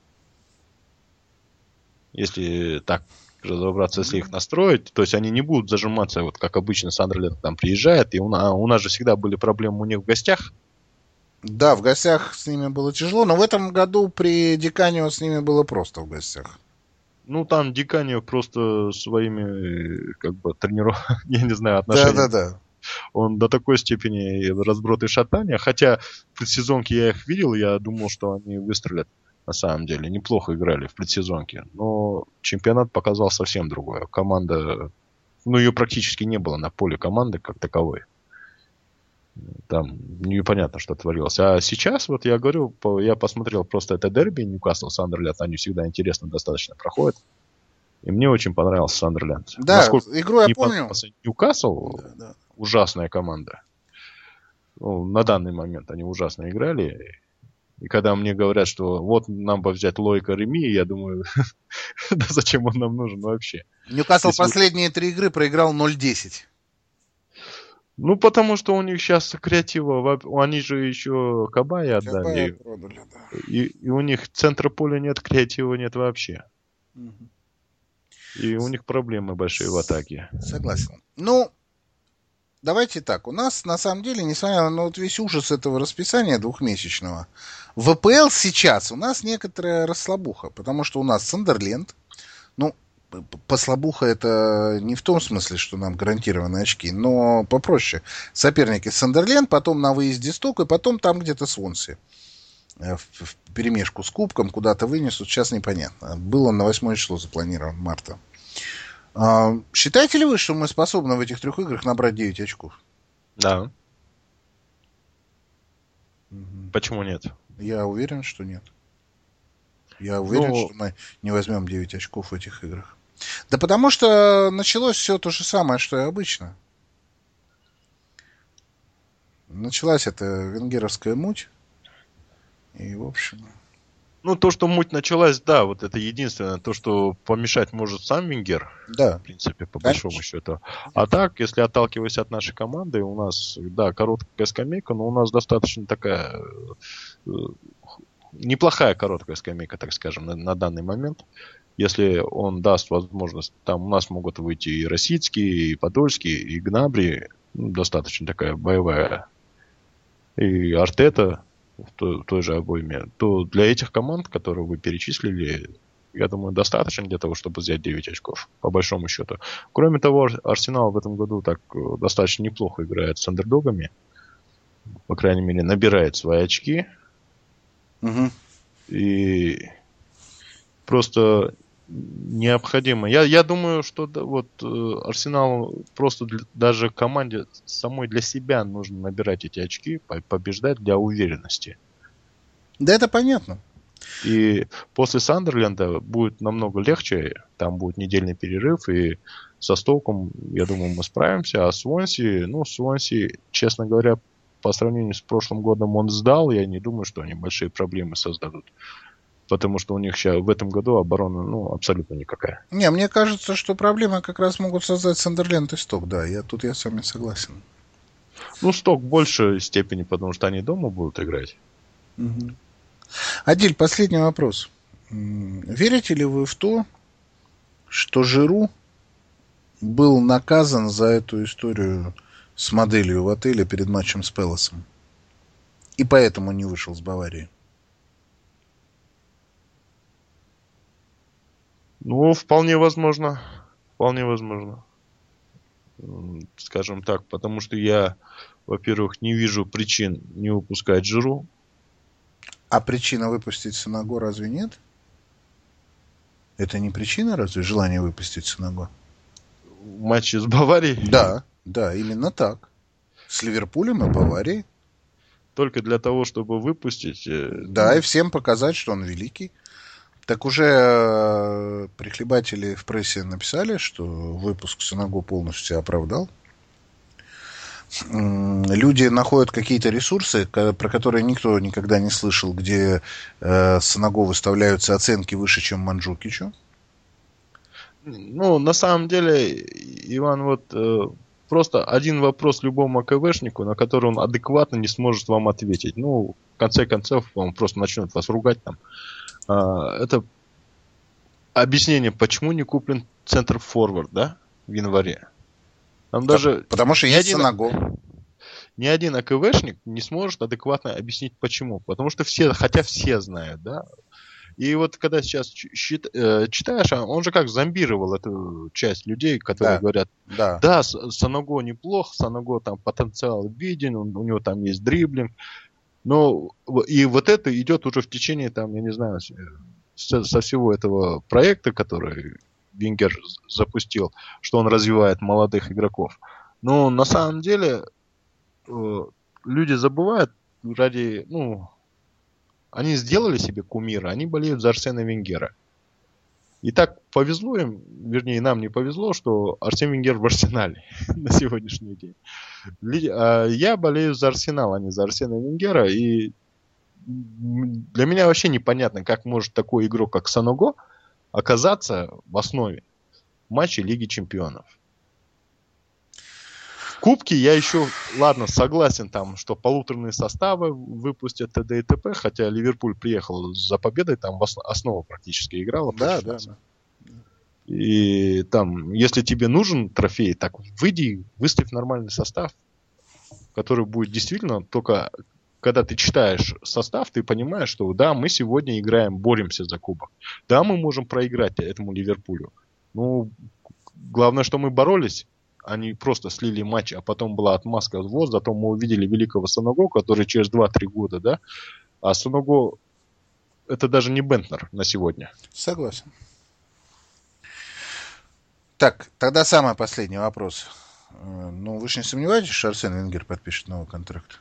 Если так разобраться, если их настроить, то есть они не будут зажиматься, вот как обычно Сандерленд там приезжает, и у нас же всегда были проблемы у них в гостях. Да, в гостях с ними было тяжело, но в этом году при Диканио с ними было просто в гостях. Ну, там Диканио просто своими, как бы, я не знаю, отношениями. Да. Он до такой степени разброд и шатания, хотя в предсезонке я их видел, я думал, что они выстрелят. На самом деле, неплохо играли в предсезонке. Но чемпионат показал совсем другое. Команда... Ну, ее практически не было на поле команды как таковой. Там непонятно, что творилось. А сейчас, вот я говорю, я посмотрел просто это дерби Ньюкасл-Сандерленд. Они всегда интересно достаточно проходят. И мне очень понравился Сандерленд. Да, насколько игру я помню. Ньюкасл, да. Ужасная команда. Ну, на данный момент они ужасно играли. И когда мне говорят, что вот нам бы взять Лойка Реми, я думаю, да зачем он нам нужен вообще? Ньюкасл последние 3 игры проиграл 0-10. Ну, потому что у них сейчас креатива, они же еще Кабая отдали. Продали, да. И у них центра поля нет, креатива нет вообще. Угу. И у них проблемы большие в атаке. Согласен. Ну, давайте так. У нас, на самом деле, несмотря на вот весь ужас этого расписания двухмесячного, в АПЛ сейчас у нас некоторая расслабуха, потому что у нас Сандерленд, ну, послабуха это не в том смысле, что нам гарантированы очки, но попроще. Соперники Сандерленд, потом на выезде Сток, и потом там где-то Свонси. В перемешку с Кубком куда-то вынесут, сейчас непонятно. Был он на 8 число запланирован, марта. Считаете ли вы, что мы способны в этих 3 играх набрать 9 очков? Да. Почему нет? Я уверен, что нет. Я уверен, что мы не возьмем 9 очков в этих играх. Да потому что началось все то же самое, что и обычно. Началась эта венгеровская муть. И, в общем... Ну, то, что муть началась, да, вот это единственное. То, что помешать может сам Венгер. Да. В принципе, по большому счету. А так, если отталкиваясь от нашей команды, у нас, да, короткая скамейка, но у нас достаточно такая... неплохая короткая скамейка, так скажем, на данный момент. Если он даст возможность, там у нас могут выйти и Росицкий, и Подольский, и Гнабри, достаточно такая боевая, и Артета в той же обойме, то для этих команд, которые вы перечислили, я думаю, достаточно для того, чтобы взять 9 очков, по большому счету. Кроме того, Арсенал в этом году так достаточно неплохо играет с андердогами, по крайней мере, набирает свои очки. Угу. И просто необходимо. Я думаю, что вот Арсенал просто даже команде самой для себя нужно набирать эти очки, побеждать для уверенности. Да, это понятно. И после Сандерленда будет намного легче. Там будет недельный перерыв, и со Стоком, я думаю, мы справимся. А Свонси, честно говоря, по сравнению с прошлым годом он сдал. Я не думаю, что они большие проблемы создадут. Потому что у них сейчас в этом году оборона абсолютно никакая. Не, мне кажется, что проблемы как раз могут создать Сандерленд и Сток, да, я с вами согласен. Ну, Сток в большей степени, потому что они дома будут играть. Угу. Адиль, последний вопрос. Верите ли вы в то, что Жиру был наказан за эту историю с моделью в отеле перед матчем с Пелосом? И поэтому не вышел с Баварии? Ну, вполне возможно. Вполне возможно. Скажем так, потому что я, во-первых, не вижу причин не выпускать Жиру. А причина выпустить Санаго разве нет? Это не причина, разве, желания выпустить Санаго? В матче с Баварией? Да, именно так. С Ливерпулем и Баварией. Только для того, чтобы выпустить... Да, и всем показать, что он великий. Так уже прихлебатели в прессе написали, что выпуск Санаго полностью себя оправдал. Люди находят какие-то ресурсы, про которые никто никогда не слышал, где Санаго выставляются оценки выше, чем Манджукичу. Ну, на самом деле, Иван, вот просто один вопрос любому КВшнику, на который он адекватно не сможет вам ответить. Ну, в конце концов, он просто начнет вас ругать там. Это объяснение, почему не куплен центр-форвард, да, в январе. Там даже потому что есть Санаго. Ни один АКВшник не сможет адекватно объяснить, почему. Потому что все, хотя все знают, да. И вот когда сейчас читаешь, он же как зомбировал эту часть людей, которые говорят, да, Санаго неплох, Санаго там потенциал виден, у него там есть дриблинг. Но и вот это идет уже в течение, там, я не знаю, со всего этого проекта, который Венгер запустил, что он развивает молодых игроков. Но на самом деле люди забывают ради, они сделали себе кумира, они болеют за Арсена Венгера. И так повезло им, вернее, нам не повезло, что Арсен Венгер в Арсенале на сегодняшний день. Я болею за Арсенал, а не за Арсена Венгера. И для меня вообще непонятно, как может такой игрок, как Санаго, оказаться в основе матча Лиги Чемпионов. Кубки я еще, ладно, согласен там, что полуторные составы выпустят т.д. и т.п., хотя Ливерпуль приехал за победой, там основа практически играла. Да. И там, если тебе нужен трофей, так выйди, выставь нормальный состав, который будет действительно только... Когда ты читаешь состав, ты понимаешь, что да, мы сегодня играем, боремся за кубок. Да, мы можем проиграть этому Ливерпулю. Ну, главное, что мы боролись. Они просто слили матч, а потом была отмазка ввоз. Зато мы увидели великого Санаго, который через 2-3 года, да. А Санаго это даже не Бентнер на сегодня. Согласен. Так, тогда самый последний вопрос. Ну, вы же не сомневаетесь, что Арсен Венгер подпишет новый контракт?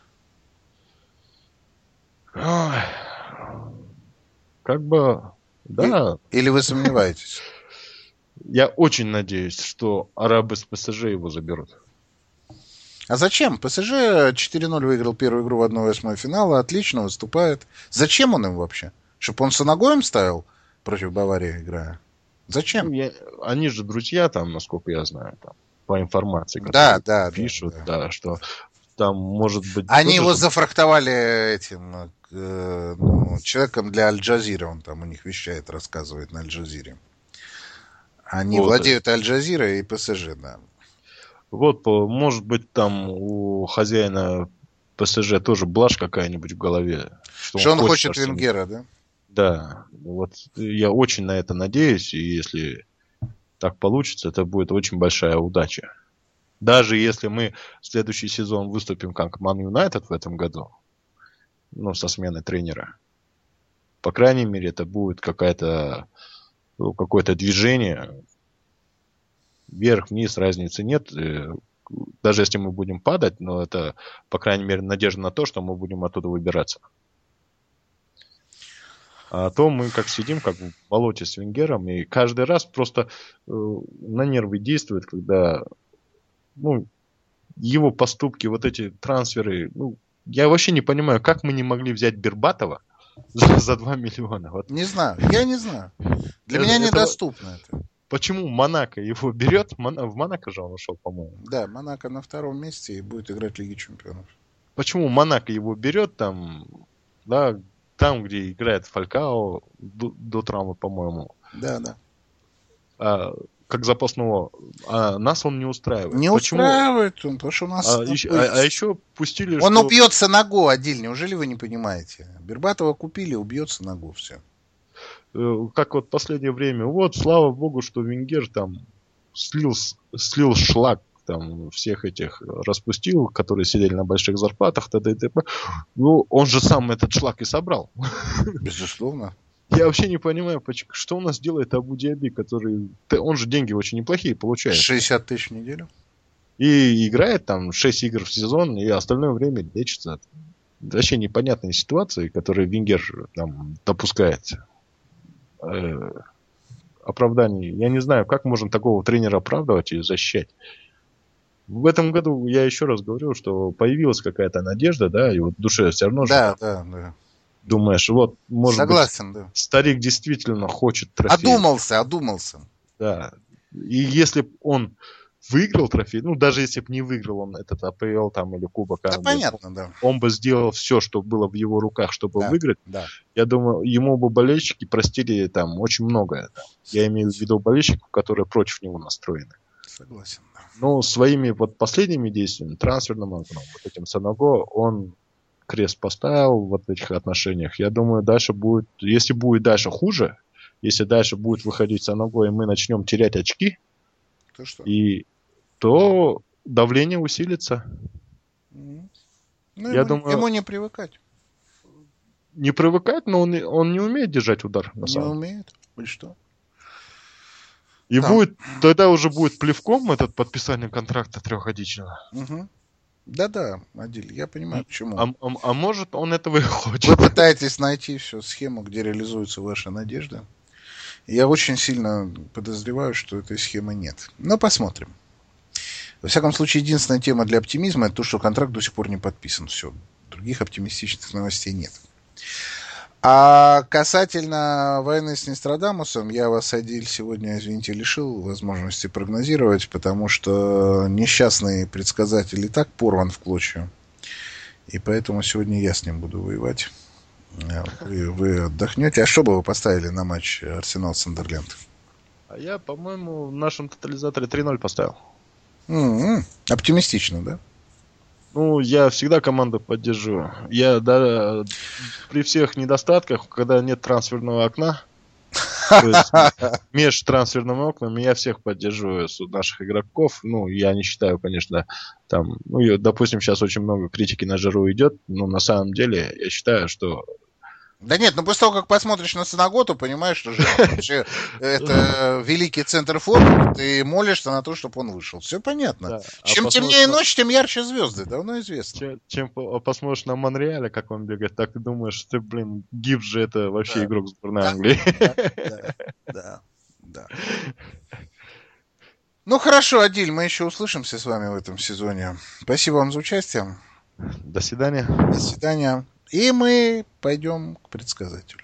Как бы, да. Или вы сомневаетесь? Я очень надеюсь, что арабы с ПСЖ его заберут. А зачем? ПСЖ 4-0 выиграл первую игру в 1/8 финала, отлично выступает. Зачем он им вообще? Чтобы он Санагоем ставил против Баварии, играя? Зачем? Они же друзья там, насколько я знаю, там, по информации, которую пишут, что там может быть... Они его зафрахтовали этим человеком для Аль-Джазира, он там у них вещает, рассказывает на Аль-Джазире. Они владеют Аль-Джазира и ПСЖ, да. Вот, может быть, там у хозяина ПСЖ тоже блажь какая-нибудь в голове. Что он хочет Венгера, да? Да, вот я очень на это надеюсь, и если так получится, это будет очень большая удача. Даже если мы в следующий сезон выступим как Man United в этом году, со сменой тренера, по крайней мере, это будет какое-то движение. Вверх-вниз разницы нет. Даже если мы будем падать, но это, по крайней мере, надежда на то, что мы будем оттуда выбираться. А то мы как сидим, как в болоте с Венгером, и каждый раз просто на нервы действует, когда его поступки, вот эти трансферы. Я вообще не понимаю, как мы не могли взять Бербатова за 2 миллиона. Вот. Не знаю, я не знаю. Для меня недоступно это. Почему Монако его берет? В Монако же он ушел, по-моему. Да, Монако на 2-м месте и будет играть в Лиге Чемпионов. Почему Монако его берет там, где играет Фалькао до травмы, по-моему. Да. Как запасного. А нас он не устраивает. Не устраивает он, потому что у нас... еще пустили... Он убьет Санаго, Адиль, неужели вы не понимаете? Бербатова купили, убьет Санаго, все. Как вот в последнее время, слава богу, что Венгер там слил шлак, там всех этих распустил, которые сидели на больших зарплатах, т.д. и т.п. Он же сам этот шлак и собрал. Безусловно. Я вообще не понимаю, что у нас делает Абу-Даби, который... Он же деньги очень неплохие получает. 60 тысяч в неделю. И играет там 6 игр в сезон, и остальное время лечится. Вообще непонятные ситуации, которые Венгер там допускает. Оправданий. Я не знаю, как можно такого тренера оправдывать и защищать. В этом году, я еще раз говорю, что появилась какая-то надежда, да, и вот в душе все равно да. Думаешь, вот, может Согласен, быть, да. старик действительно хочет трофей. Одумался. Да. И если бы он выиграл трофей, ну, даже если бы не выиграл он этот АПЛ там или Кубок Англии, понятно, да. он бы сделал все, что было в его руках, чтобы выиграть. Да. Я думаю, ему бы болельщики простили там очень многое. Да. Я имею в виду болельщиков, которые против него настроены. Согласен, да. Но своими вот последними действиями, трансферным окном, вот этим Санаго, он крест поставил в этих отношениях. Я думаю, дальше будет, если будет дальше хуже, если дальше будет выходить Санаго, и мы начнем терять очки, то давление усилится. Я думаю, ему не привыкать. Не привыкать, но он не умеет держать удар. Не умеет? И что? И будет, тогда уже будет плевком этот подписание контракта 3-годичного. Угу. Да, Адиль, я понимаю, почему. А может, он этого и хочет. Вы пытаетесь найти всю схему, где реализуются ваши надежды. Я очень сильно подозреваю, что этой схемы нет. Но посмотрим. Во всяком случае, единственная тема для оптимизма — это то, что контракт до сих пор не подписан. Все. Других оптимистичных новостей нет. А касательно войны с Нострадамусом, я вас, Адиль, сегодня, извините, лишил возможности прогнозировать, потому что несчастный предсказатель и так порван в клочья. И поэтому сегодня я с ним буду воевать. Вы отдохнете. А что бы вы поставили на матч Арсенал-Сандерленд? А я, по-моему, в нашем тотализаторе 3-0 поставил. Оптимистично, да? Ну, я всегда команду поддерживаю. Я при всех недостатках, когда нет трансферного окна, то есть между трансферными окнами, я всех поддерживаю наших игроков. Ну, я не считаю, конечно, там, ну, допустим, сейчас очень много критики на Жиру идет, но на самом деле я считаю, что... Да нет, ну после того, как посмотришь на Санаготу, понимаешь, что же это великий центр формы, ты молишься на то, чтобы он вышел. Все понятно. Да. Чем темнее ночь, тем ярче звезды, давно известно. Чем посмотришь на Монреале, как он бегает, так ты думаешь, ты, Гибс же это вообще игрок сборной Англии. Да. Ну хорошо, Адиль, мы еще услышимся с вами в этом сезоне. Спасибо вам за участие. До свидания. До свидания. И мы пойдем к предсказателю.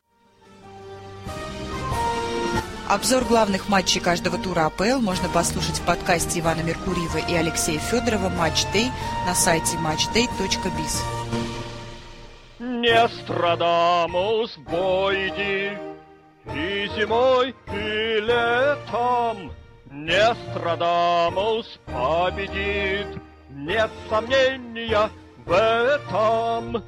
Обзор главных матчей каждого тура АПЛ можно послушать в подкасте Ивана Меркурьева и Алексея Федорова «Матч Дэй» на сайте matchday.biz. Нострадамус бойди и зимой, и летом. Нострадамус победит, нет сомнения в этом.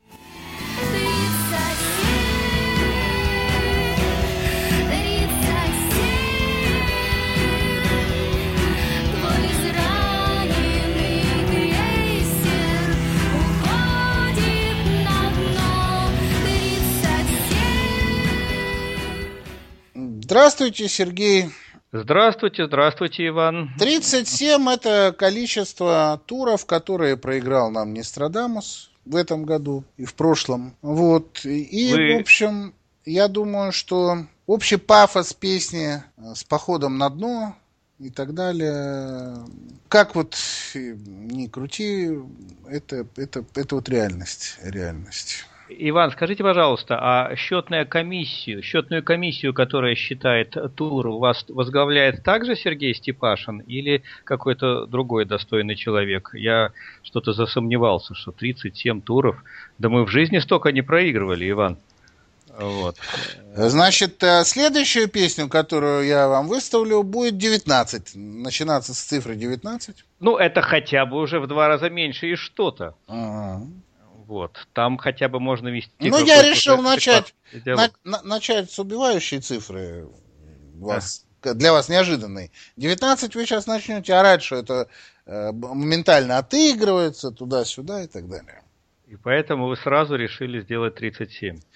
Здравствуйте, Сергей. Здравствуйте, Иван. 37 – это количество туров, которые проиграл нам Нострадамус в этом году и в прошлом. Вот. В общем, я думаю, что общий пафос песни с походом на дно и так далее, как вот ни крути, это вот реальность. Иван, скажите, пожалуйста, а счетную комиссию, которая считает тур, у вас возглавляет также Сергей Степашин или какой-то другой достойный человек? Я что-то засомневался, что 37 туров. Да мы в жизни столько не проигрывали, Иван. Вот. Значит, следующую песню, которую я вам выставлю, будет 19. Начинаться с цифры 19. Ну, это хотя бы уже в 2 раза меньше и что-то. Вот. Там хотя бы можно вести... Ну, я решил начать с убивающей цифры. Для вас неожиданной. 19 вы сейчас начнете орать, что это моментально отыгрывается туда-сюда и так далее. И поэтому вы сразу решили сделать 37.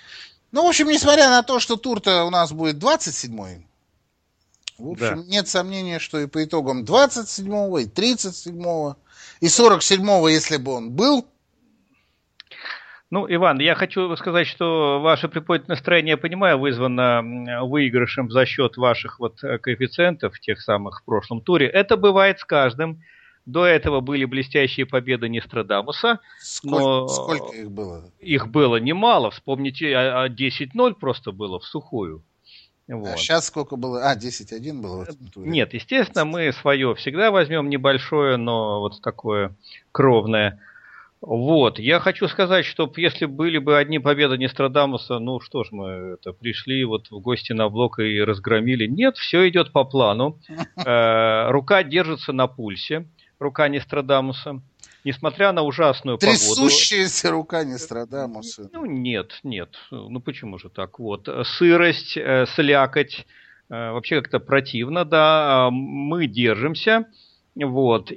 Ну, в общем, несмотря на то, что тур-то у нас будет 27-й, в общем, нет сомнения, что и по итогам 27-го, и 37-го, и 47-го, если бы он был. Ну, Иван, я хочу сказать, что ваше приподнятое настроение, я понимаю, вызвано выигрышем за счет ваших вот коэффициентов, тех самых в прошлом туре. Это бывает с каждым. До этого были блестящие победы Нострадамуса. Сколько их было? Их было немало. Вспомните, 10-0 просто было в сухую. Вот. А сейчас сколько было? 10-1 было в этом туре? Нет, естественно, мы свое всегда возьмем небольшое, но вот такое кровное. Вот, я хочу сказать, что если были бы одни победы Нострадамуса, ну что ж, мы пришли вот в гости на блок и разгромили. Нет, все идет по плану. Рука держится на пульсе, рука Нострадамуса. Несмотря на ужасную погоду... Трясущаяся рука Нострадамуса. Ну, нет. Ну, почему же так? Вот. Сырость, слякоть, вообще как-то противно, да. Мы держимся, вот.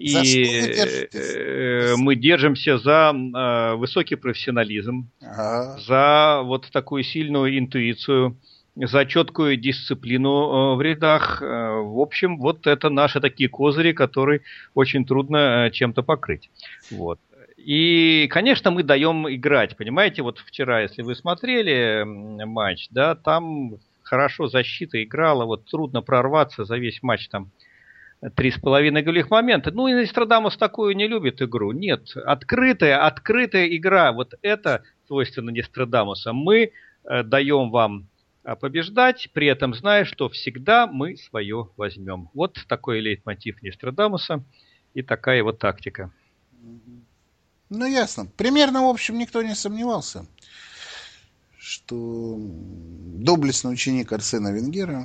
Мы держимся за высокий профессионализм, за вот такую сильную интуицию, за четкую дисциплину в рядах. В общем, вот это наши такие козыри, которые очень трудно чем-то покрыть. Вот. И, конечно, мы даем играть. Понимаете, вот вчера, если вы смотрели матч, да, там хорошо защита играла, вот трудно прорваться за весь матч, там 3,5 голевых момента. Ну, и Нострадамус такую не любит игру. Нет, открытая игра, вот это свойственно Нострадамуса. Мы даем вам побеждать, при этом зная, что всегда мы свое возьмем. Вот такой лейтмотив Нострадамуса и такая его тактика. Ну, ясно. Примерно, в общем, никто не сомневался, что доблестный ученик Арсена Венгера,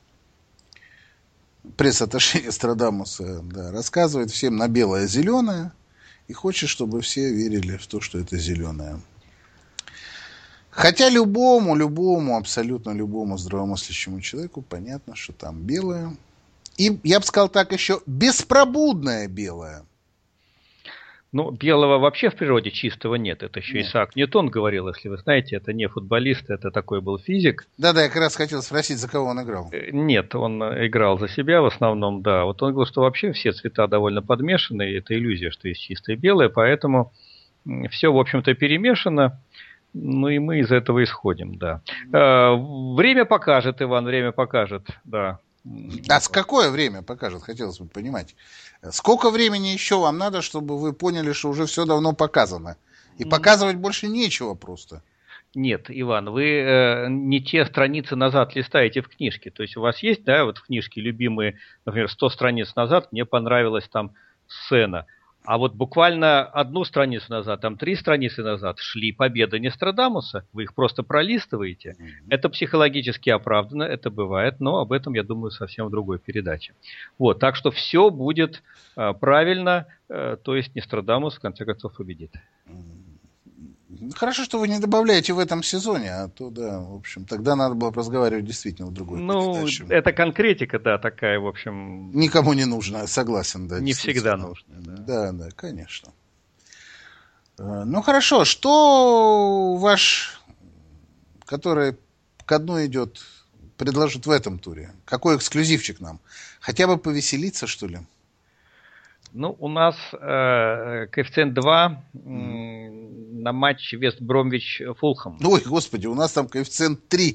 пресс-атташе Нострадамуса, да, рассказывает всем на белое-зеленое и хочет, чтобы все верили в то, что это зеленое. Хотя любому, абсолютно любому здравомыслящему человеку понятно, что там белое. И, я бы сказал так, еще беспробудное белое. Ну, белого вообще в природе чистого нет. Это еще Исаак Ньютон говорил, если вы знаете, это не футболист, это такой был физик. Да, я как раз хотел спросить, за кого он играл. Нет, он играл за себя в основном, да. Вот он говорил, что вообще все цвета довольно подмешаны, и это иллюзия, что есть чистое белое, поэтому все, в общем-то, перемешано. Ну и мы из этого исходим, да. Время покажет, Иван, время покажет, да. А с какое время покажет, хотелось бы понимать. Сколько времени еще вам надо, чтобы вы поняли, что уже все давно показано? И показывать больше нечего просто. Нет, Иван, вы не те страницы назад листаете в книжке. То есть у вас есть, да, вот в книжке любимые, например, 100 страниц назад мне понравилась там сцена. А вот буквально одну страницу назад, там 3 страницы назад шли победы Нострадамуса. Вы их просто пролистываете. Это психологически оправдано, это бывает, но об этом, я думаю, совсем в другой передаче. Вот, так что все будет правильно, то есть Нострадамус в конце концов победит. Хорошо, что вы не добавляете в этом сезоне, а то, да, в общем, тогда надо было разговаривать действительно в другой передаче. Ну, это конкретика, да, такая, в общем... Никому не нужна, согласен, да. Не всегда нужна, да. Да, конечно. Ну, хорошо, что ваш, который ко дну идет, предложит в этом туре? Какой эксклюзивчик нам? Хотя бы повеселиться, что ли? Ну, у нас коэффициент 2 на матч Вест-Бромвич-Фулхэм. Ой, господи, у нас там коэффициент 3.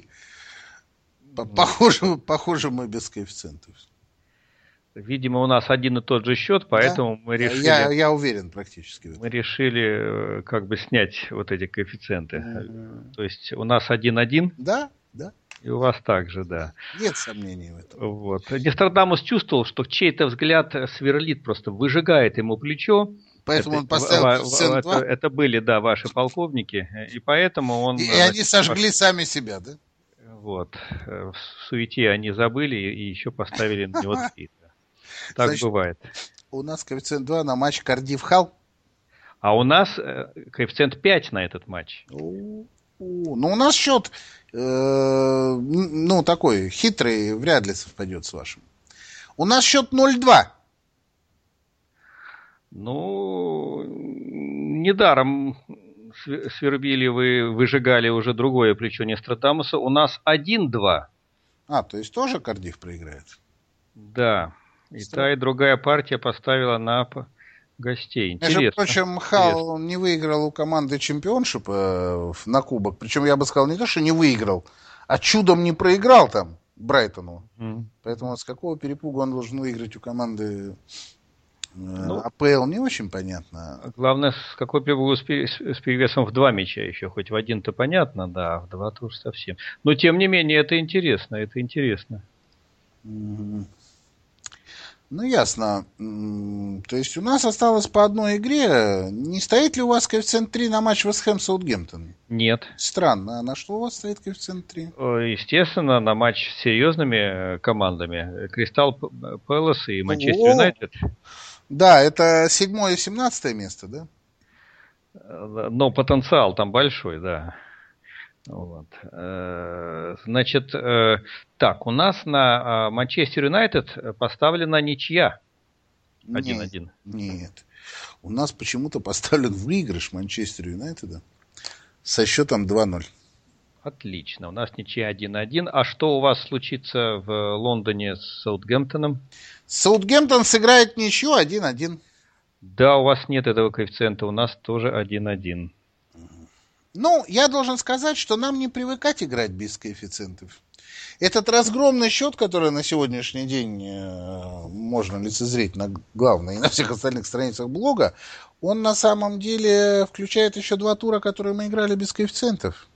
Похоже, мы без коэффициентов. Видимо, у нас один и тот же счет, поэтому мы решили... Я уверен практически. Мы решили как бы снять вот эти коэффициенты. То есть у нас 1-1. Да. И у вас также, да. Нет сомнений в этом. Вот. Нострадамус чувствовал, что чей-то взгляд сверлит, просто выжигает ему плечо. Поэтому он поставил коэффициент 2? Это были, да, ваши полковники. И поэтому он... И они сожгли сами себя, да? Вот. В суете они забыли и еще поставили на него 3. Так значит, бывает. У нас коэффициент 2 на матч Кардифф-Халл. А у нас коэффициент 5 на этот матч. Ну, у нас счет, такой хитрый, вряд ли совпадет с вашим. У нас счет 0-2. Ну, недаром свербили, вы выжигали уже другое плечо Нострадамуса. У нас 1-2. То есть тоже Кардифф проиграет? Да. И та, и другая партия поставила на гостей. Интересно. Между прочим, Халл не выиграл у команды чемпионшипа на кубок. Причем я бы сказал, не то, что не выиграл, а чудом не проиграл там Брайтону. Поэтому с какого перепуга он должен выиграть у команды АПЛ, не очень понятно. Главное, с какой перепугу с перевесом в 2 мяча еще. Хоть в 1-то понятно, да, а в 2-то уж совсем. Но тем не менее, это интересно, это интересно. Ну, ясно. То есть у нас осталось по одной игре. Не стоит ли у вас коэффициент 3 на матч Вест Хэм-Саутгемптон? Нет. Странно. А на что у вас стоит коэффициент 3? Естественно, на матч с серьезными командами. Кристал Пэлас и Манчестер Юнайтед. Да, это 7 и 17 место, да? Но потенциал там большой, да. Вот. Значит, так, у нас на Манчестер Юнайтед поставлена ничья 1-1. Нет. У нас почему-то поставлен выигрыш Манчестер Юнайтеда со счетом 2-0. Отлично. У нас ничья 1-1. А что у вас случится в Лондоне с Саутгемптоном? Саутгемптон сыграет ничью 1-1. Да, у вас нет этого коэффициента. У нас тоже 1-1. Ну, я должен сказать, что нам не привыкать играть без коэффициентов. Этот разгромный счет, который на сегодняшний день можно лицезреть на главной и на всех остальных страницах блога, он на самом деле включает еще 2 тура, которые мы играли без коэффициентов.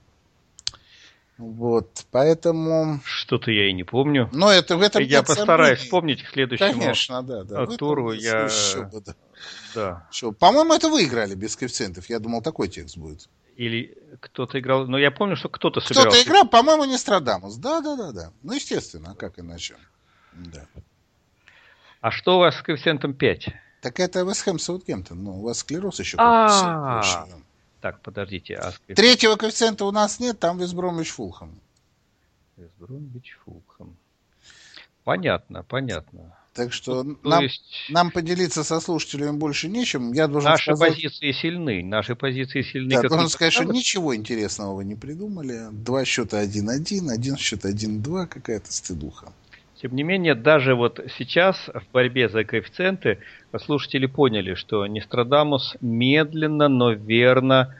Вот, поэтому... Что-то я и не помню. Но это в этом я постараюсь вспомнить к следующему Конечно, да. туру. Да. По-моему, это вы играли без коэффициентов. Я думал, такой текст будет. Или кто-то играл... Но я помню, что кто-то собирался. Кто-то играл, по-моему, Нострадамус. Да. Ну, естественно, а как иначе? Да. А что у вас с коэффициентом 5? Так это Вест Хэм Саутгемптон. Ну, у вас склероз еще. Так, подождите. Третьего коэффициента у нас нет, там Вест Бромвич Фулхэм. Вест Бромвич Фулхэм. Понятно. Так что нам поделиться со слушателями больше нечем. Я должен Наши позиции сильны. Да, должен сказать, что ничего интересного вы не придумали. 2 счета 1-1, 1 счет 1-2, какая-то стыдуха. Тем не менее, даже вот сейчас в борьбе за коэффициенты слушатели поняли, что Нострадамус медленно, но верно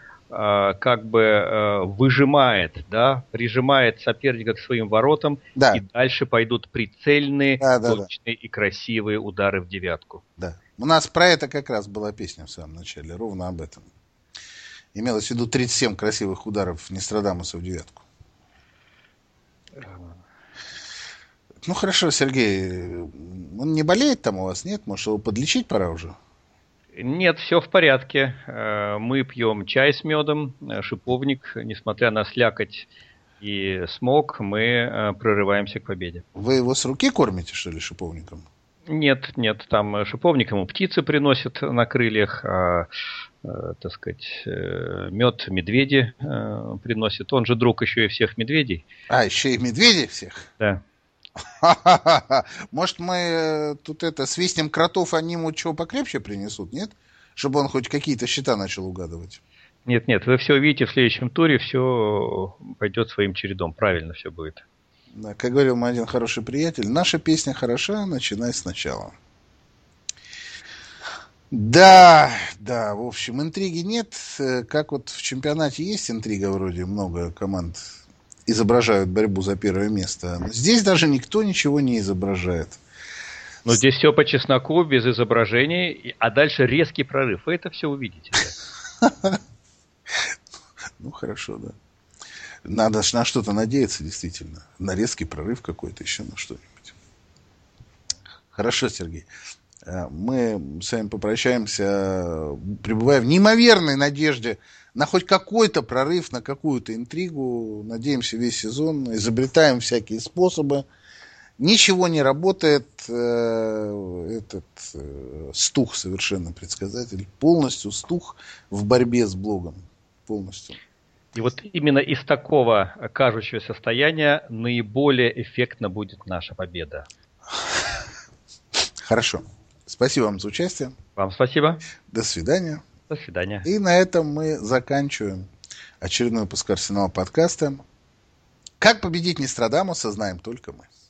выжимает, да, прижимает соперника к своим воротам, и дальше пойдут прицельные, точные и красивые удары в девятку. Да. У нас про это как раз была песня в самом начале, ровно об этом. Имелось в виду 37 красивых ударов Нострадамуса в девятку. Ну хорошо, Сергей, он не болеет там у вас, нет? Может, его подлечить пора уже? Нет, все в порядке. Мы пьем чай с медом, шиповник, несмотря на слякоть и смог, мы прорываемся к победе. Вы его с руки кормите, что ли, шиповником? Нет, там шиповник ему птицы приносят на крыльях, так сказать, мед медведи приносят. Он же друг еще и всех медведей. Еще и медведей всех? Да. Может, мы тут свистнем кротов, они ему чего покрепче принесут, нет? Чтобы он хоть какие-то счета начал угадывать. Нет, вы все увидите в следующем туре, все пойдет своим чередом, правильно все будет. Да, как говорил мой один хороший приятель, наша песня хороша, начинай сначала. Да, в общем, интриги нет. Как вот в чемпионате есть интрига вроде, много команд изображают борьбу за первое место. Здесь даже никто ничего не изображает. Но здесь все по чесноку, без изображений, а дальше резкий прорыв. Вы это все увидите. Ну, хорошо, да. Надо на что-то надеяться, действительно. На резкий прорыв какой-то, еще на что-нибудь. Хорошо, Сергей. Мы с вами попрощаемся, пребывая в неимоверной надежде на хоть какой-то прорыв, на какую-то интригу. Надеемся весь сезон, изобретаем всякие способы. Ничего не работает. Этот стух совершенно предсказатель. Полностью стух в борьбе с блогом. Полностью. И вот именно из такого кажущего состояния наиболее эффектно будет наша победа. Хорошо. Спасибо вам за участие. Вам спасибо. До свидания. До свидания. И на этом мы заканчиваем очередной выпуск Арсенал подкаста. Как победить Нострадамуса, знаем только мы.